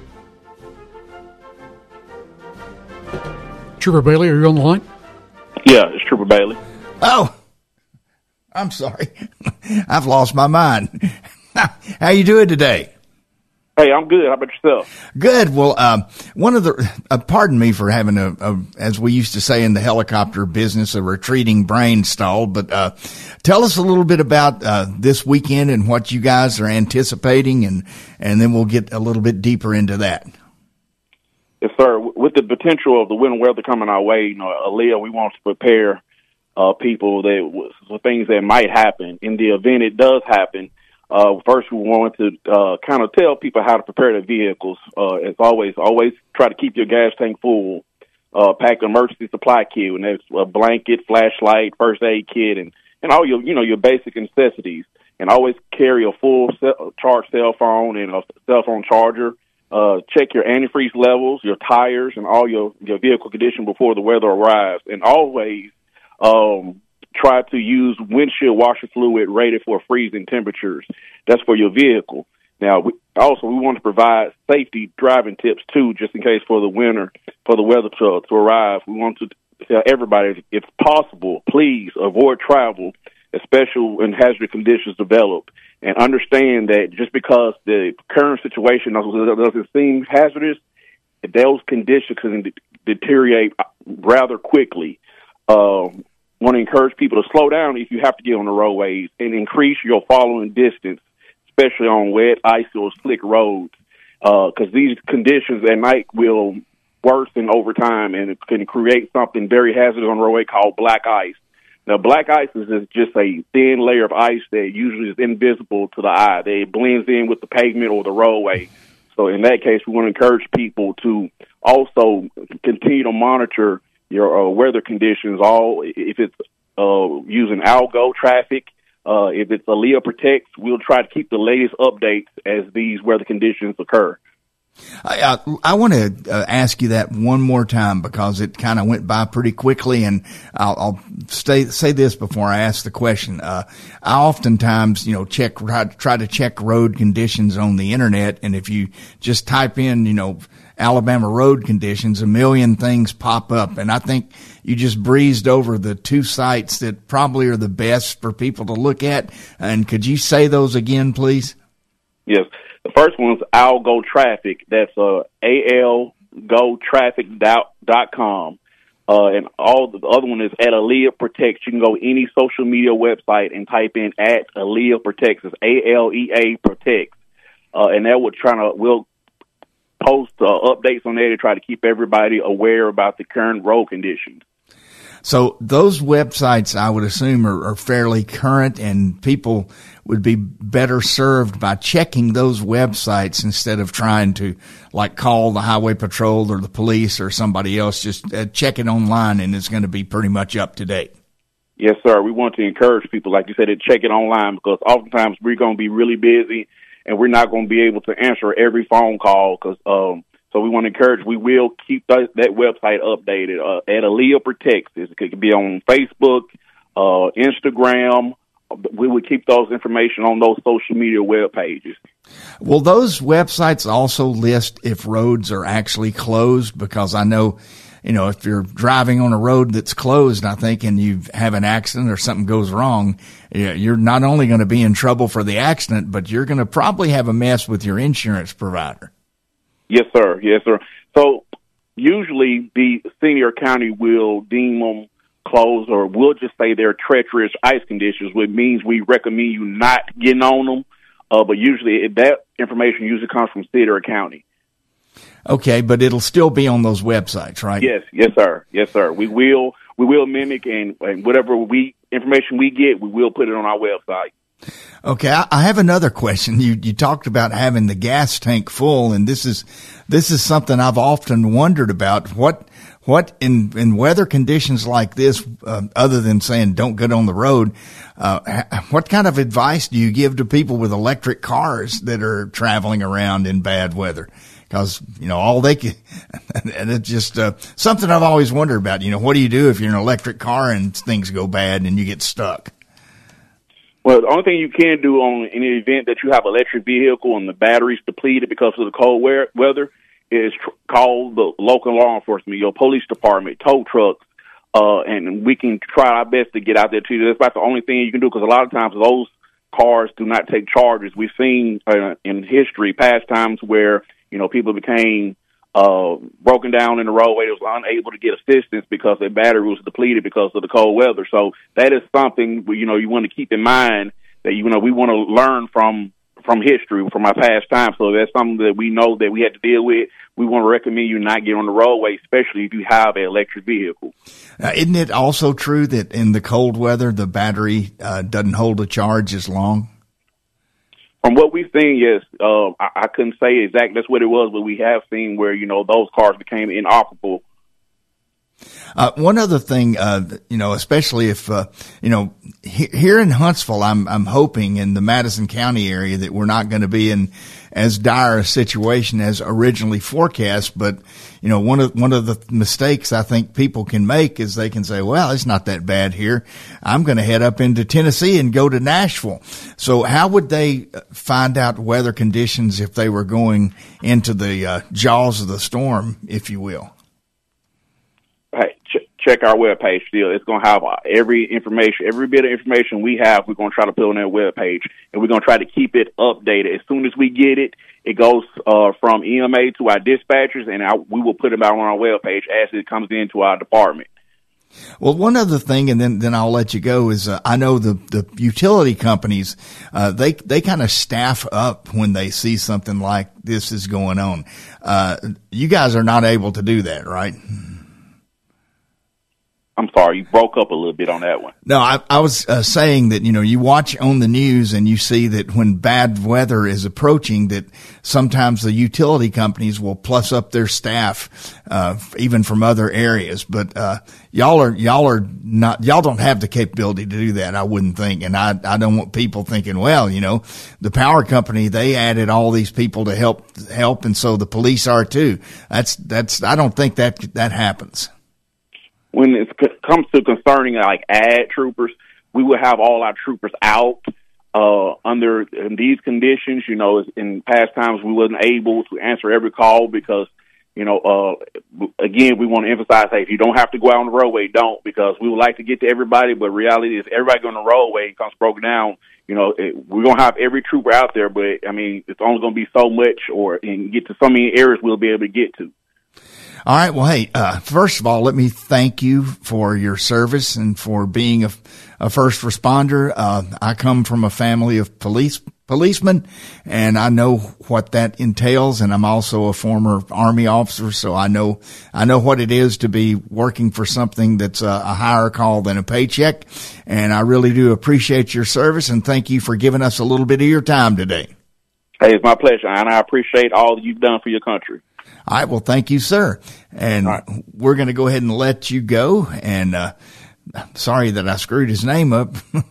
Trooper Bailey, are you on the line? Yeah, it's Trooper Bailey. Oh, I'm sorry. I've lost my mind. How you doing today? Hey, I'm good. How about yourself? Good. Well, um, one of the, uh, pardon me for having a, a, as we used to say in the helicopter business, a retreating brain stall, but, uh, tell us a little bit about, uh, this weekend and what you guys are anticipating, and, and then we'll get a little bit deeper into that. Yes, sir. With the potential of the winter weather coming our way, you know, Aaliyah, we want to prepare, uh, people that, for things that might happen in the event it does happen. Uh, first, we want to uh, kind of tell people how to prepare their vehicles. Uh, as always, always try to keep your gas tank full. Uh, pack an emergency supply kit, and that's a blanket, flashlight, first aid kit, and, and all your, you know, your basic necessities. And always carry a full cell, charged cell phone and a cell phone charger. Uh, check your antifreeze levels, your tires, and all your, your vehicle condition before the weather arrives. And always, um, try to use windshield washer fluid rated for freezing temperatures. That's for your vehicle. Now, we, also, we want to provide safety driving tips, too, just in case for the winter, for the weather to, to arrive. We want to tell everybody, if possible, please avoid travel, especially when hazardous conditions develop. And understand that just because the current situation doesn't seem hazardous, those conditions can deteriorate rather quickly. Uh, want to encourage people to slow down if you have to get on the roadways and increase your following distance, especially on wet, icy, or slick roads, because uh, these conditions at night will worsen over time and it can create something very hazardous on the roadway called black ice. Now, black ice is just a thin layer of ice that usually is invisible to the eye. They blends in with the pavement or the roadway. So in that case, we want to encourage people to also continue to monitor your uh, weather conditions, all if it's uh, using Algo traffic, uh, if it's Aaliyah Protects, we'll try to keep the latest updates as these weather conditions occur. I, uh, I want to uh, ask you that one more time because it kind of went by pretty quickly, and I'll, I'll stay, say this before I ask the question. Uh, I oftentimes, you know, check try, try to check road conditions on the internet, and if you just type in, you know, Alabama road conditions, a million things pop up, and I think you just breezed over the two sites that probably are the best for people to look at. And could you say those again, please? Yes. The first one's Algo Traffic. That's uh, A L go traffic dot com. Uh, and all the other one is at Aaliyah Protects. You can go any social media website and type in at Aaliyah Protects. It's A L E A Protects. Uh, and that will try to, we'll post uh, updates on there to try to keep everybody aware about the current road conditions. So those websites, I would assume, are, are fairly current, and people would be better served by checking those websites instead of trying to, like, call the highway patrol or the police or somebody else. Just uh, check it online, and it's going to be pretty much up to date. Yes, sir. We want to encourage people, like you said, to check it online, because oftentimes we're going to be really busy and we're not going to be able to answer every phone call. Cause, um, so we want to encourage, we will keep that, that website updated, uh, at Aaliyah Protects. It could be on Facebook, uh, Instagram. We would keep those information on those social media web pages. Will those websites also list if roads are actually closed? Because I know, you know, if you're driving on a road that's closed, I think, and you have an accident or something goes wrong, you're not only going to be in trouble for the accident, but you're going to probably have a mess with your insurance provider. Yes, sir. Yes, sir. So usually the senior county will deem them closed, or we'll just say they're treacherous ice conditions, which means we recommend you not getting on them. Uh, but usually that information usually comes from city or county. Okay, but it'll still be on those websites, right? Yes, yes, sir. Yes, sir. We will, we will mimic, and, and whatever we information we get, we will put it on our website. Okay, I, I have another question. You you talked about having the gas tank full, and this is this is something I've often wondered about. What what in in weather conditions like this, uh, other than saying don't get on the road, uh, what kind of advice do you give to people with electric cars that are traveling around in bad weather? Because, you know, all they can, and it's just uh, something I've always wondered about. You know, what do you do if you're in an electric car and things go bad and you get stuck? Well, the only thing you can do on in the event that you have an electric vehicle and the battery's depleted because of the cold weather is tr- call the local law enforcement, your police department, tow trucks, uh, and we can try our best to get out there to you. That's about the only thing you can do, because a lot of times those cars do not take charges. We've seen uh, in history past times where, you know, people became uh, broken down in the roadway. They was unable to get assistance because their battery was depleted because of the cold weather. So that is something where, you know, you want to keep in mind that, you know, we want to learn from from history, from our past times. So that's something that we know that we had to deal with. We want to recommend you not get on the roadway, especially if you have an electric vehicle. Uh, isn't it also true that in the cold weather, the battery uh, doesn't hold a charge as long? From what we've seen, yes. Uh, I, I couldn't say exactly that's what it was, but we have seen where, you know, those cars became inoperable. Uh, one other thing, uh, you know, especially if, uh, you know, he, here in Huntsville, I'm, I'm hoping in the Madison County area that we're not going to be in as dire a situation as originally forecast. But, you know, one of, one of the mistakes I think people can make is they can say, well, it's not that bad here. I'm going to head up into Tennessee and go to Nashville. So how would they find out weather conditions if they were going into the uh, jaws of the storm, if you will? Hey, ch- check our webpage still. It's going to have every information, every bit of information we have, we're going to try to put on that webpage, and we're going to try to keep it updated. As soon as we get it, it goes uh, from E M A to our dispatchers, and I, we will put it out on our webpage as it comes into our department. Well, one other thing, and then, then I'll let you go, is uh, I know the, the utility companies, uh, they they kind of staff up when they see something like this is going on. Uh, you guys are not able to do that, right? I'm sorry, you broke up a little bit on that one. No, I, I was uh, saying that, you know, you watch on the news and you see that when bad weather is approaching, that sometimes the utility companies will plus up their staff, uh, even from other areas. But, uh, y'all are, y'all are not, y'all don't have the capability to do that, I wouldn't think. And I, I don't want people thinking, well, you know, the power company, they added all these people to help, help. And so the police are too. That's, that's, I don't think that, that happens. When it comes to concerning like ad troopers, we will have all our troopers out uh, under in these conditions. You know, in past times we wasn't able to answer every call because, you know, uh, again, we want to emphasize, hey, if you don't have to go out on the roadway, don't, because we would like to get to everybody, but reality is everybody going on the roadway and comes broken down. You know, it, we're going to have every trooper out there, but, I mean, it's only going to be so much, or and get to so many areas we'll be able to get to. All right. Well, hey, uh, first of all, let me thank you for your service and for being a, a first responder. Uh, I come from a family of police policeman, and I know what that entails, and I'm also a former Army officer, so I know I know what it is to be working for something that's a, a higher call than a paycheck, and I really do appreciate your service, and thank you for giving us a little bit of your time today. Hey, it's my pleasure, and I appreciate all that you've done for your country. All right, well, thank you, sir, and right. We're going to go ahead and let you go, and uh, sorry that I screwed his name up,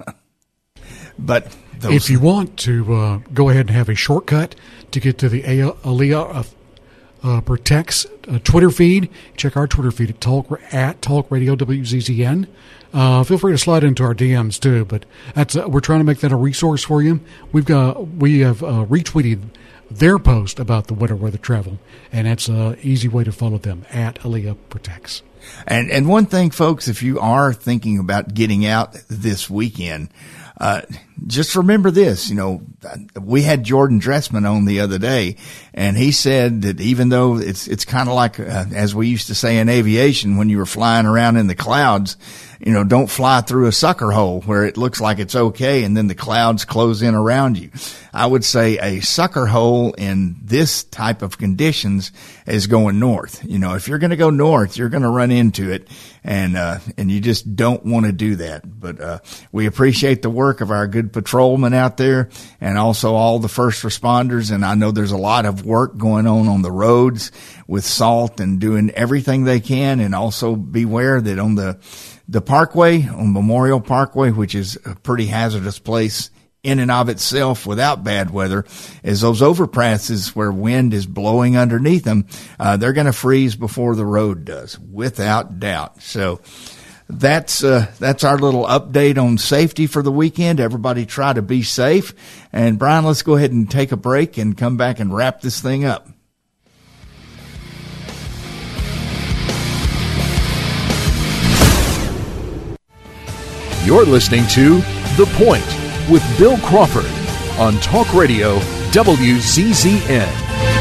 but... Those. If you want to uh, go ahead and have a shortcut to get to the Aaliyah uh, uh, Protects uh, Twitter feed, check our Twitter feed at Talk at Talk Radio W Z Z N. Uh, feel free to slide into our D Ms too. But that's uh, we're trying to make that a resource for you. We've got we have uh, retweeted their post about the winter weather travel, and that's an easy way to follow them at Aaliyah Protects. And and one thing, folks, if you are thinking about getting out this weekend. Uh, just remember this, you know, we had Jordan Dressman on the other day, and he said that even though it's, it's kind of like, uh, as we used to say in aviation, when you were flying around in the clouds, you know, don't fly through a sucker hole where it looks like it's okay and then the clouds close in around you. I would say a sucker hole in this type of conditions is going north. You know, if you're going to go north, you're going to run into it, and uh, and you just don't want to do that. But uh, we appreciate the work of our good patrolmen out there, and also all the first responders. And I know there's a lot of work going on on the roads with salt and doing everything they can. And also beware that on the the parkway, on Memorial Parkway, which is a pretty hazardous place in and of itself without bad weather, is those overpasses where wind is blowing underneath them, uh, they're going to freeze before the road does, without doubt. So that's uh, that's our little update on safety for the weekend. Everybody try to be safe. And Brian, let's go ahead and take a break and come back and wrap this thing up. You're listening to The Point with Bill Crawford on Talk Radio W Z Z N.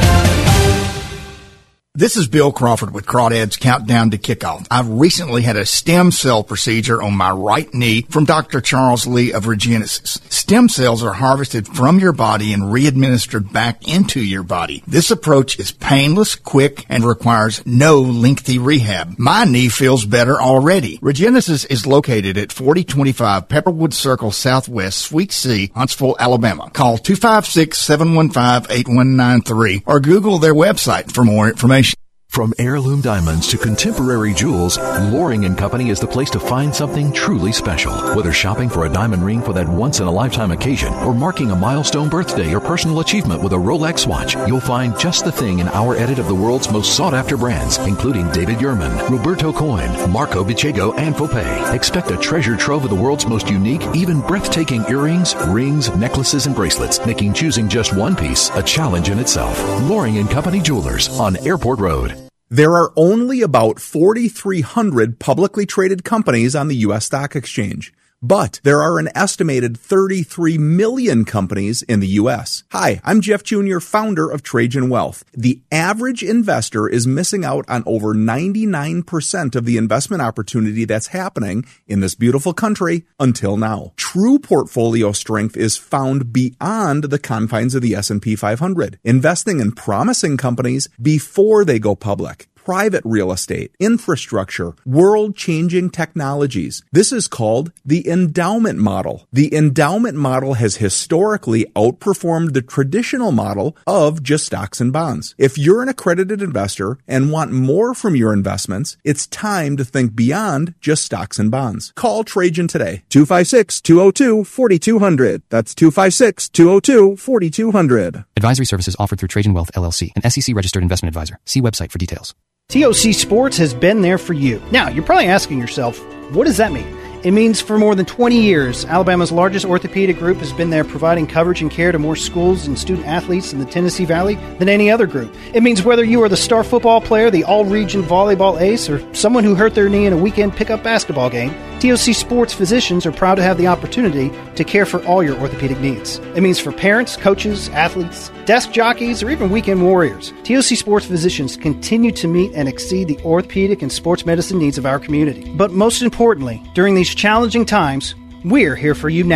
This is Bill Crawford with Crawdad's Countdown to Kickoff. I've recently had a stem cell procedure on my right knee from Doctor Charles Lee of Regenesis. Stem cells are harvested from your body and re-administered back into your body. This approach is painless, quick, and requires no lengthy rehab. My knee feels better already. Regenesis is located at forty twenty-five Pepperwood Circle Southwest, Suite C, Huntsville, Alabama. Call two five six, seven one five, eight one nine three or Google their website for more information. From heirloom diamonds to contemporary jewels, Loring and Company is the place to find something truly special. Whether shopping for a diamond ring for that once-in-a-lifetime occasion or marking a milestone birthday or personal achievement with a Rolex watch, you'll find just the thing in our edit of the world's most sought-after brands, including David Yurman, Roberto Coin, Marco Bicego, and Fopay. Expect a treasure trove of the world's most unique, even breathtaking earrings, rings, necklaces, and bracelets, making choosing just one piece a challenge in itself. Loring and Company Jewelers on Airport Road. There are only about forty-three hundred publicly traded companies on the U S stock exchange, but there are an estimated thirty-three million companies in the U S. Hi, I'm Jeff Junior, founder of Trajan Wealth. The average investor is missing out on over ninety-nine percent of the investment opportunity that's happening in this beautiful country until now. True portfolio strength is found beyond the confines of the S and P five hundred, investing in promising companies before they go public. Private real estate, infrastructure, world-changing technologies. This is called the endowment model. The endowment model has historically outperformed the traditional model of just stocks and bonds. If you're an accredited investor and want more from your investments, it's time to think beyond just stocks and bonds. Call Trajan today. two five six, two oh two, four two zero zero. That's two five six, two oh two, four two zero zero. Advisory services offered through Trajan Wealth, L L C, an S E C-registered investment advisor. See website for details. T O C Sports has been there for you. Now, you're probably asking yourself, what does that mean? It means for more than twenty years, Alabama's largest orthopedic group has been there providing coverage and care to more schools and student athletes in the Tennessee Valley than any other group. It means whether you are the star football player, the all-region volleyball ace, or someone who hurt their knee in a weekend pickup basketball game, T O C Sports physicians are proud to have the opportunity to care for all your orthopedic needs. It means for parents, coaches, athletes, desk jockeys, or even weekend warriors, T O C Sports physicians continue to meet and exceed the orthopedic and sports medicine needs of our community. But most importantly, during these challenging times, we're here for you now.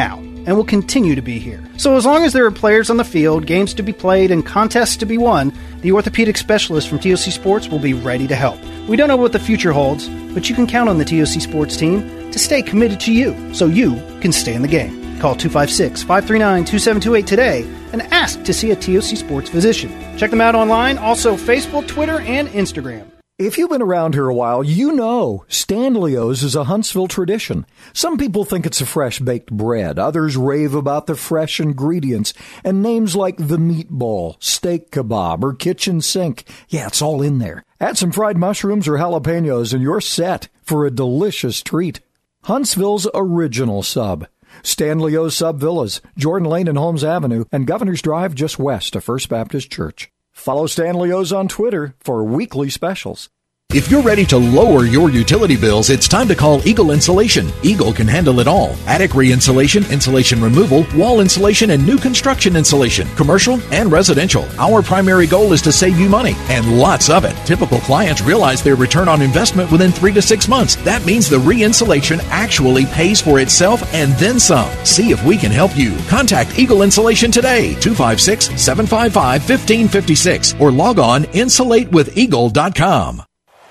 and will continue to be here. So as long as there are players on the field, games to be played, and contests to be won, the orthopedic specialist from T O C Sports will be ready to help. We don't know what the future holds, but you can count on the T O C Sports team to stay committed to you so you can stay in the game. Call two five six, five three nine, two seven two eight today and ask to see a T O C Sports physician. Check them out online, also Facebook, Twitter, and Instagram. If you've been around here a while, you know Stanley's is a Huntsville tradition. Some people think it's a fresh-baked bread. Others rave about the fresh ingredients and names like the meatball, steak kebab, or kitchen sink. Yeah, it's all in there. Add some fried mushrooms or jalapenos and you're set for a delicious treat. Huntsville's original sub. Stanley's Sub Villas, Jordan Lane and Holmes Avenue, and Governor's Drive just west of First Baptist Church. Follow Stanley's on Twitter for weekly specials. If you're ready to lower your utility bills, it's time to call Eagle Insulation. Eagle can handle it all. Attic re-insulation, insulation removal, wall insulation, and new construction insulation, commercial and residential. Our primary goal is to save you money, and lots of it. Typical clients realize their return on investment within three to six months. That means the re-insulation actually pays for itself and then some. See if we can help you. Contact Eagle Insulation today, two five six, seven five five, one five five six, or log on insulate with eagle dot com.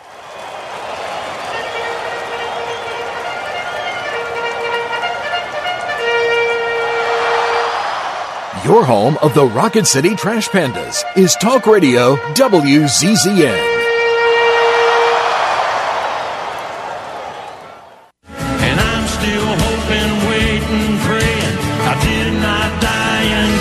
Your home of the Rocket City Trash Pandas is Talk Radio W Z Z N. And I'm still hoping, waiting, praying I did not die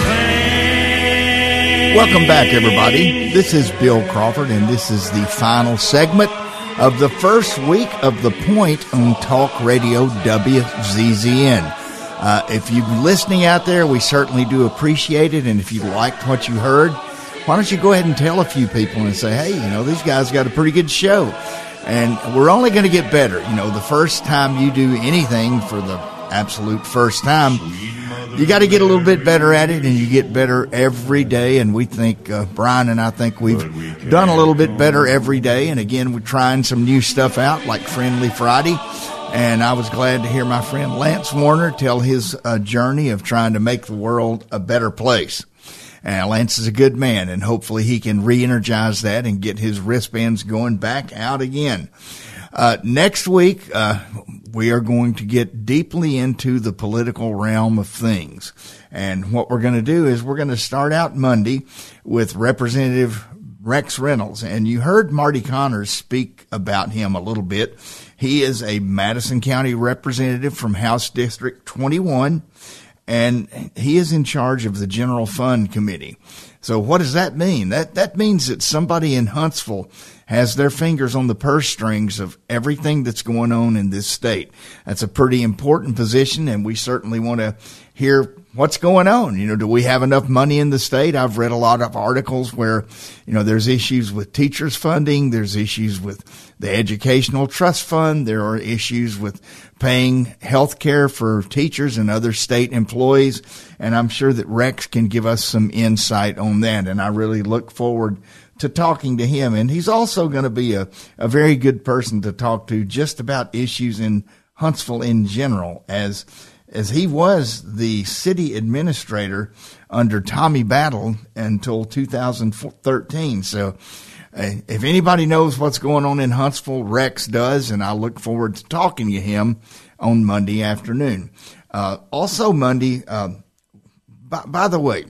in vain. Welcome back, everybody. This is Bill Crawford, and this is the final segment of the first week of The Point on Talk Radio W Z Z N. Uh, if you're listening out there, we certainly do appreciate it. And if you liked what you heard, why don't you go ahead and tell a few people and say, hey, you know, these guys got a pretty good show. And we're only going to get better. You know, the first time you do anything for the absolute first time, you got to get a little bit better at it, and you get better every day. And we think, uh, Brian and I think we've done a little bit better every day. And again, we're trying some new stuff out like Friendly Friday. And I was glad to hear my friend Lance Warner tell his uh, journey of trying to make the world a better place. And Lance is a good man, and hopefully he can re-energize that and get his wristbands going back out again. Uh, next week, uh, we are going to get deeply into the political realm of things. And what we're going to do is we're going to start out Monday with Representative Rex Reynolds. And you heard Marty Connors speak about him a little bit. He is a Madison County representative from House District twenty-one, and he is in charge of the General Fund Committee. So what does that mean? That that means that somebody in Huntsville has their fingers on the purse strings of everything that's going on in this state. That's a pretty important position, and we certainly want to hear what's going on. You know, do we have enough money in the state? I've read a lot of articles where, you know, there's issues with teachers funding. There's issues with the Educational Trust Fund. There are issues with paying health care for teachers and other state employees. And I'm sure that Rex can give us some insight on that. And I really look forward to talking to him. And he's also going to be a, a very good person to talk to just about issues in Huntsville in general, as as he was the city administrator under Tommy Battle until two thousand thirteen. So uh, if anybody knows what's going on in Huntsville, Rex does, and I look forward to talking to him on Monday afternoon. Uh, also Monday, uh, by, by the way,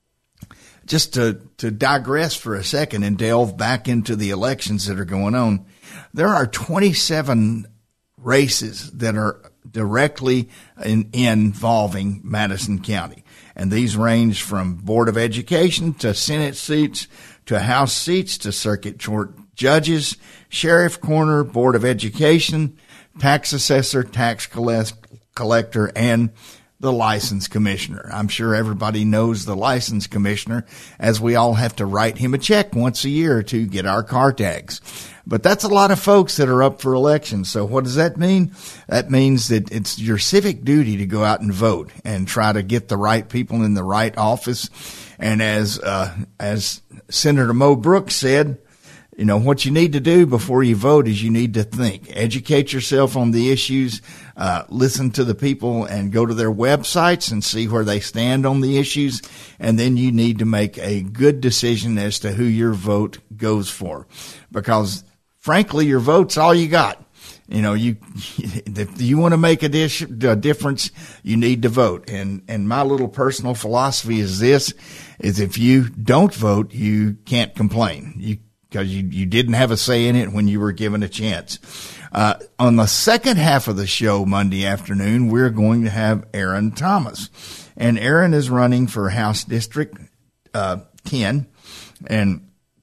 just to, to digress for a second and delve back into the elections that are going on, there are twenty-seven races that are directly in, involving Madison County. And these range from Board of Education to Senate seats to House seats to circuit court judges, sheriff corner, Board of Education, tax assessor, tax collect, collector, and the license commissioner. I'm sure everybody knows the license commissioner, as we all have to write him a check once a year to get our car tags. But that's a lot of folks that are up for election. So what does that mean? That means that it's your civic duty to go out and vote and try to get the right people in the right office. And as uh, as Senator Mo Brooks said, you know, what you need to do before you vote is you need to think, educate yourself on the issues, uh, listen to the people and go to their websites and see where they stand on the issues. And then you need to make a good decision as to who your vote goes for, because frankly, your vote's all you got. You know, you, if you want to make a, dish, a difference, you need to vote. And, and my little personal philosophy is this, is if you don't vote, you can't complain. You, cause you, you didn't have a say in it when you were given a chance. Uh, on the second half of the show Monday afternoon, we're going to have Aaron Thomas. And Aaron is running for House District, uh, ten. And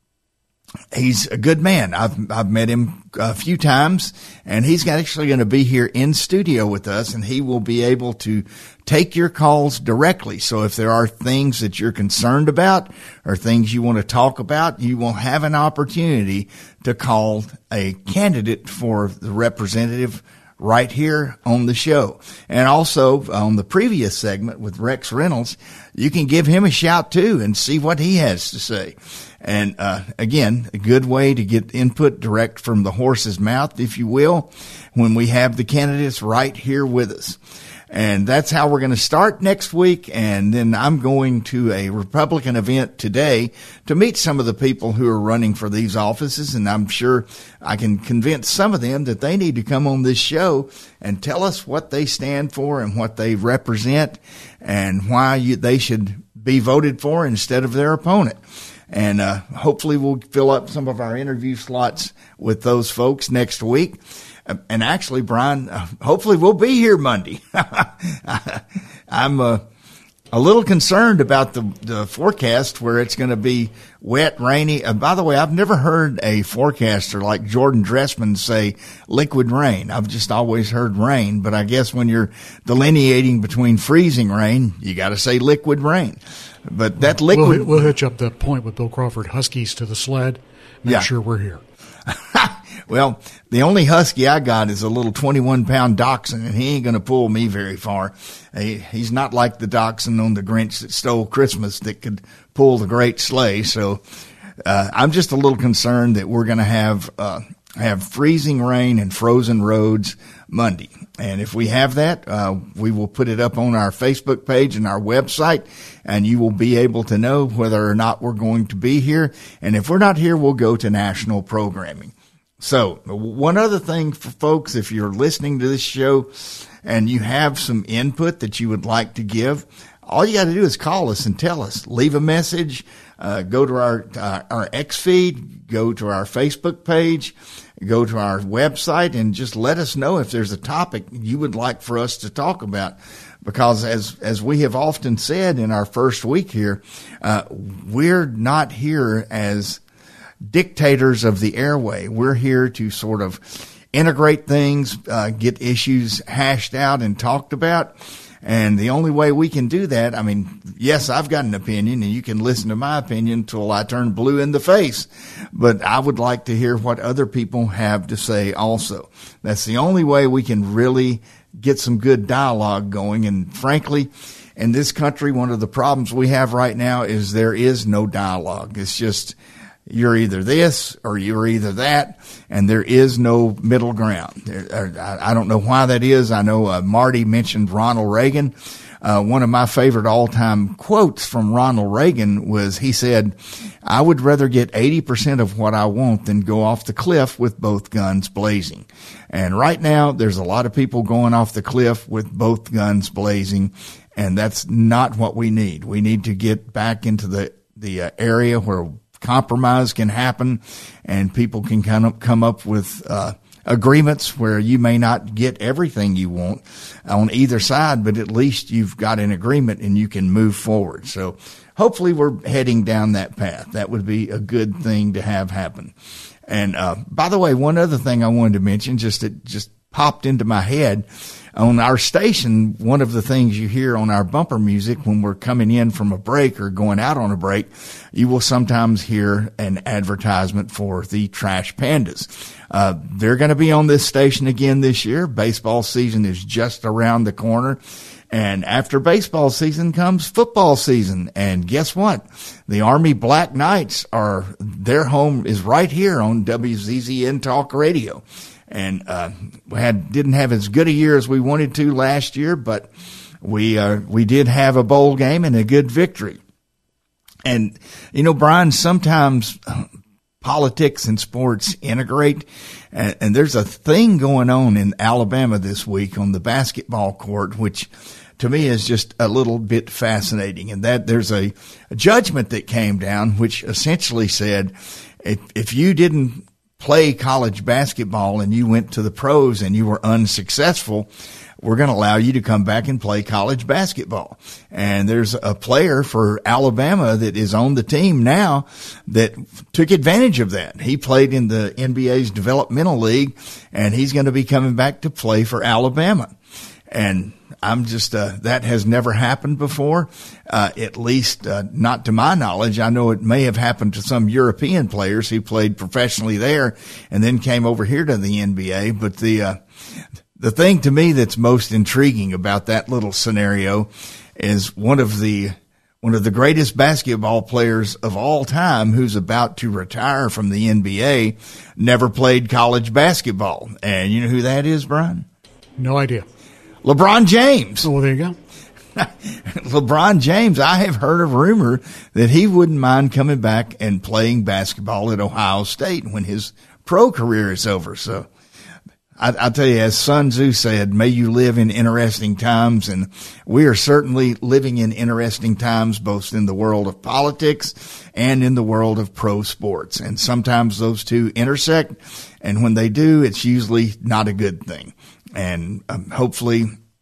he's a good man. I've, I've met him a few times, and he's actually going to be here in studio with us, and he will be able to take your calls directly. So if there are things that you're concerned about or things you want to talk about, you will have an opportunity to call a candidate for the representative right here on the show. And also on the previous segment with Rex Reynolds, you can give him a shout too and see what he has to say. And, uh, again, a good way to get input direct from the horse's mouth, if you will, when we have the candidates right here with us. And that's how we're going to start next week. And then I'm going to a Republican event today to meet some of the people who are running for these offices. And I'm sure I can convince some of them that they need to come on this show and tell us what they stand for and what they represent and why you, they should be voted for instead of their opponent. And uh, hopefully we'll fill up some of our interview slots with those folks next week. Uh, and actually, Brian, uh, hopefully we'll be here Monday. I'm uh, a little concerned about the, the forecast where it's going to be wet, rainy. Uh, by the way, I've never heard a forecaster like Jordan Dressman say liquid rain. I've just always heard rain. But I guess when you're delineating between freezing rain, you got to say liquid rain. But that liquid, we'll, we'll hitch up that point with Bill Crawford. Huskies to the sled. Make yeah. sure we're here. Well, the only husky I got is a little twenty-one pound dachshund, and he ain't going to pull me very far. He, he's not like the dachshund on The Grinch That Stole Christmas that could pull the great sleigh. So uh, I'm just a little concerned that we're going to have uh, have freezing rain and frozen roads Monday. And if we have that, uh, we will put it up on our Facebook page and our website, and you will be able to know whether or not we're going to be here. And if we're not here, we'll go to national programming. So one other thing for folks, if you're listening to this show and you have some input that you would like to give, all you got to do is call us and tell us. Leave a message, uh, go to our, uh, our X feed, go to our Facebook page, go to our website, and just let us know if there's a topic you would like for us to talk about. Because as, as we have often said in our first week here, uh, we're not here as dictators of the airway. We're here to sort of integrate things, uh, get issues hashed out and talked about. And the only way we can do that, I mean, yes, I've got an opinion, and you can listen to my opinion until I turn blue in the face. But I would like to hear what other people have to say also. That's the only way we can really get some good dialogue going. And frankly, in this country, one of the problems we have right now is there is no dialogue. It's just, you're either this or you're either that, and there is no middle ground. I don't know why that is. I know uh, Marty mentioned Ronald Reagan. Uh, one of my favorite all-time quotes from Ronald Reagan was, he said, "I would rather get eighty percent of what I want than go off the cliff with both guns blazing." And right now, there's a lot of people going off the cliff with both guns blazing, and that's not what we need. We need to get back into the, the uh, area where compromise can happen and people can kind of come up with uh agreements where you may not get everything you want on either side, but at least you've got an agreement and you can move forward. So hopefully we're heading down that path. That would be a good thing to have happen. And uh by the way, one other thing I wanted to mention, just it just popped into my head. On our station, one of the things you hear on our bumper music when we're coming in from a break or going out on a break, you will sometimes hear an advertisement for the Trash Pandas. Uh, they're going to be on this station again this year. Baseball season is just around the corner. And after baseball season comes football season. And guess what? The Army Black Knights are, their home is right here on W Z Z N Talk Radio. And, uh, we had, didn't have as good a year as we wanted to last year, but we, uh, we did have a bowl game and a good victory. And, you know, Brian, sometimes politics and sports integrate, and, and there's a thing going on in Alabama this week on the basketball court, which to me is just a little bit fascinating. And that there's a, a judgment that came down, which essentially said, if, if you didn't play college basketball and you went to the pros and you were unsuccessful, we're going to allow you to come back and play college basketball. And there's a player for Alabama that is on the team now that took advantage of that. He played in the N B A's developmental league, and he's going to be coming back to play for Alabama. And I'm just, uh, that has never happened before, uh, at least, uh, not to my knowledge. I know it may have happened to some European players who played professionally there and then came over here to the N B A. But the, uh, the thing to me that's most intriguing about that little scenario is one of the, one of the greatest basketball players of all time who's about to retire from the N B A never played college basketball. And you know who that is, Brian? No idea. LeBron James. Oh, well, there you go. LeBron James, I have heard a rumor that he wouldn't mind coming back and playing basketball at Ohio State when his pro career is over. So I, I'll tell you, as Sun Tzu said, may you live in interesting times. And we are certainly living in interesting times, both in the world of politics and in the world of pro sports. And sometimes those two intersect. And when they do, it's usually not a good thing. And um, hopefully,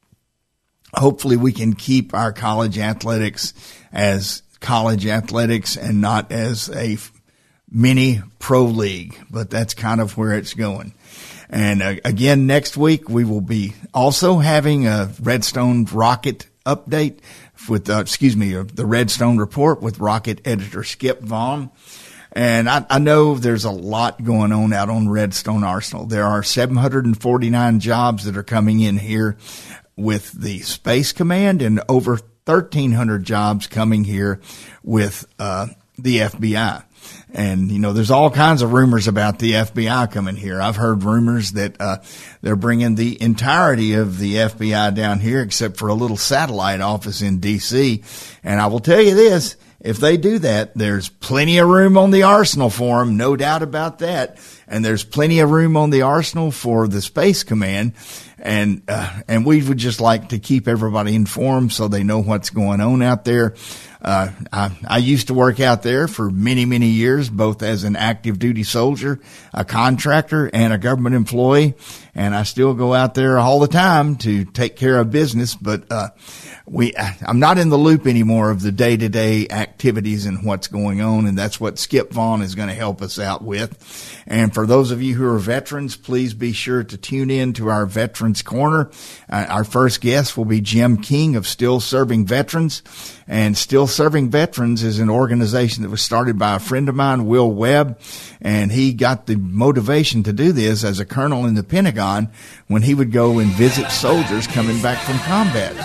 hopefully we can keep our college athletics as college athletics and not as a mini pro league. But that's kind of where it's going. And uh, again, next week we will be also having a Redstone Rocket update with, uh, excuse me, uh, the Redstone Report with Rocket editor Skip Vaughn. And I, I know there's a lot going on out on Redstone Arsenal. There are seven hundred forty-nine jobs that are coming in here with the Space Command and over thirteen hundred jobs coming here with uh the F B I. And, you know, there's all kinds of rumors about the F B I coming here. I've heard rumors that uh they're bringing the entirety of the F B I down here except for a little satellite office in D C. And I will tell you this, if they do that, there's plenty of room on the Arsenal for them, no doubt about that. And there's plenty of room on the Arsenal for the Space Command. And, uh, and we would just like to keep everybody informed so they know what's going on out there. Uh, I, I used to work out there for many, many years, both as an active duty soldier, a contractor, and a government employee. And I still go out there all the time to take care of business. But, uh, we, I'm not in the loop anymore of the day to day activities and what's going on. And that's what Skip Vaughn is going to help us out with. And for those of you who are veterans, please be sure to tune in to our Veterans Corner. Uh, our first guest will be Jim King of Still Serving Veterans. And Still Serving Veterans is an organization that was started by a friend of mine, Will Webb, and he got the motivation to do this as a colonel in the Pentagon when he would go and visit soldiers coming back from combat.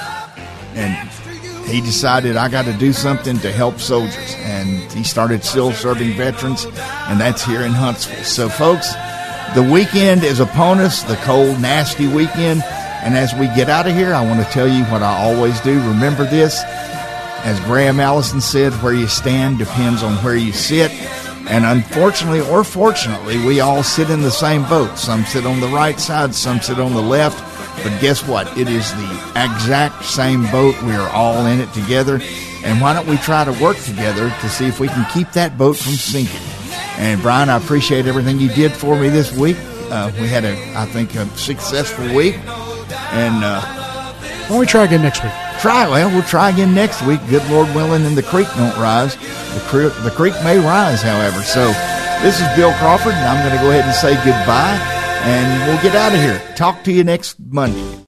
And he decided, I got to do something to help soldiers, and he started Still Serving Veterans, and that's here in Huntsville. So, folks, the weekend is upon us, the cold, nasty weekend, and as we get out of here, I want to tell you what I always do. Remember this. As Graham Allison said, where you stand depends on where you sit. And unfortunately or fortunately, we all sit in the same boat. Some sit on the right side, some sit on the left. But guess what? It is the exact same boat. We are all in it together. And why don't we try to work together to see if we can keep that boat from sinking? And Brian, I appreciate everything you did for me this week. Uh, we had, a, I think, a successful week. And uh, why don't we try again next week? Try, well, we'll try again next week. Good Lord willing, and the creek don't rise. The creek, the creek may rise, however. So this is Bill Crawford, and I'm going to go ahead and say goodbye, and we'll get out of here. Talk to you next Monday.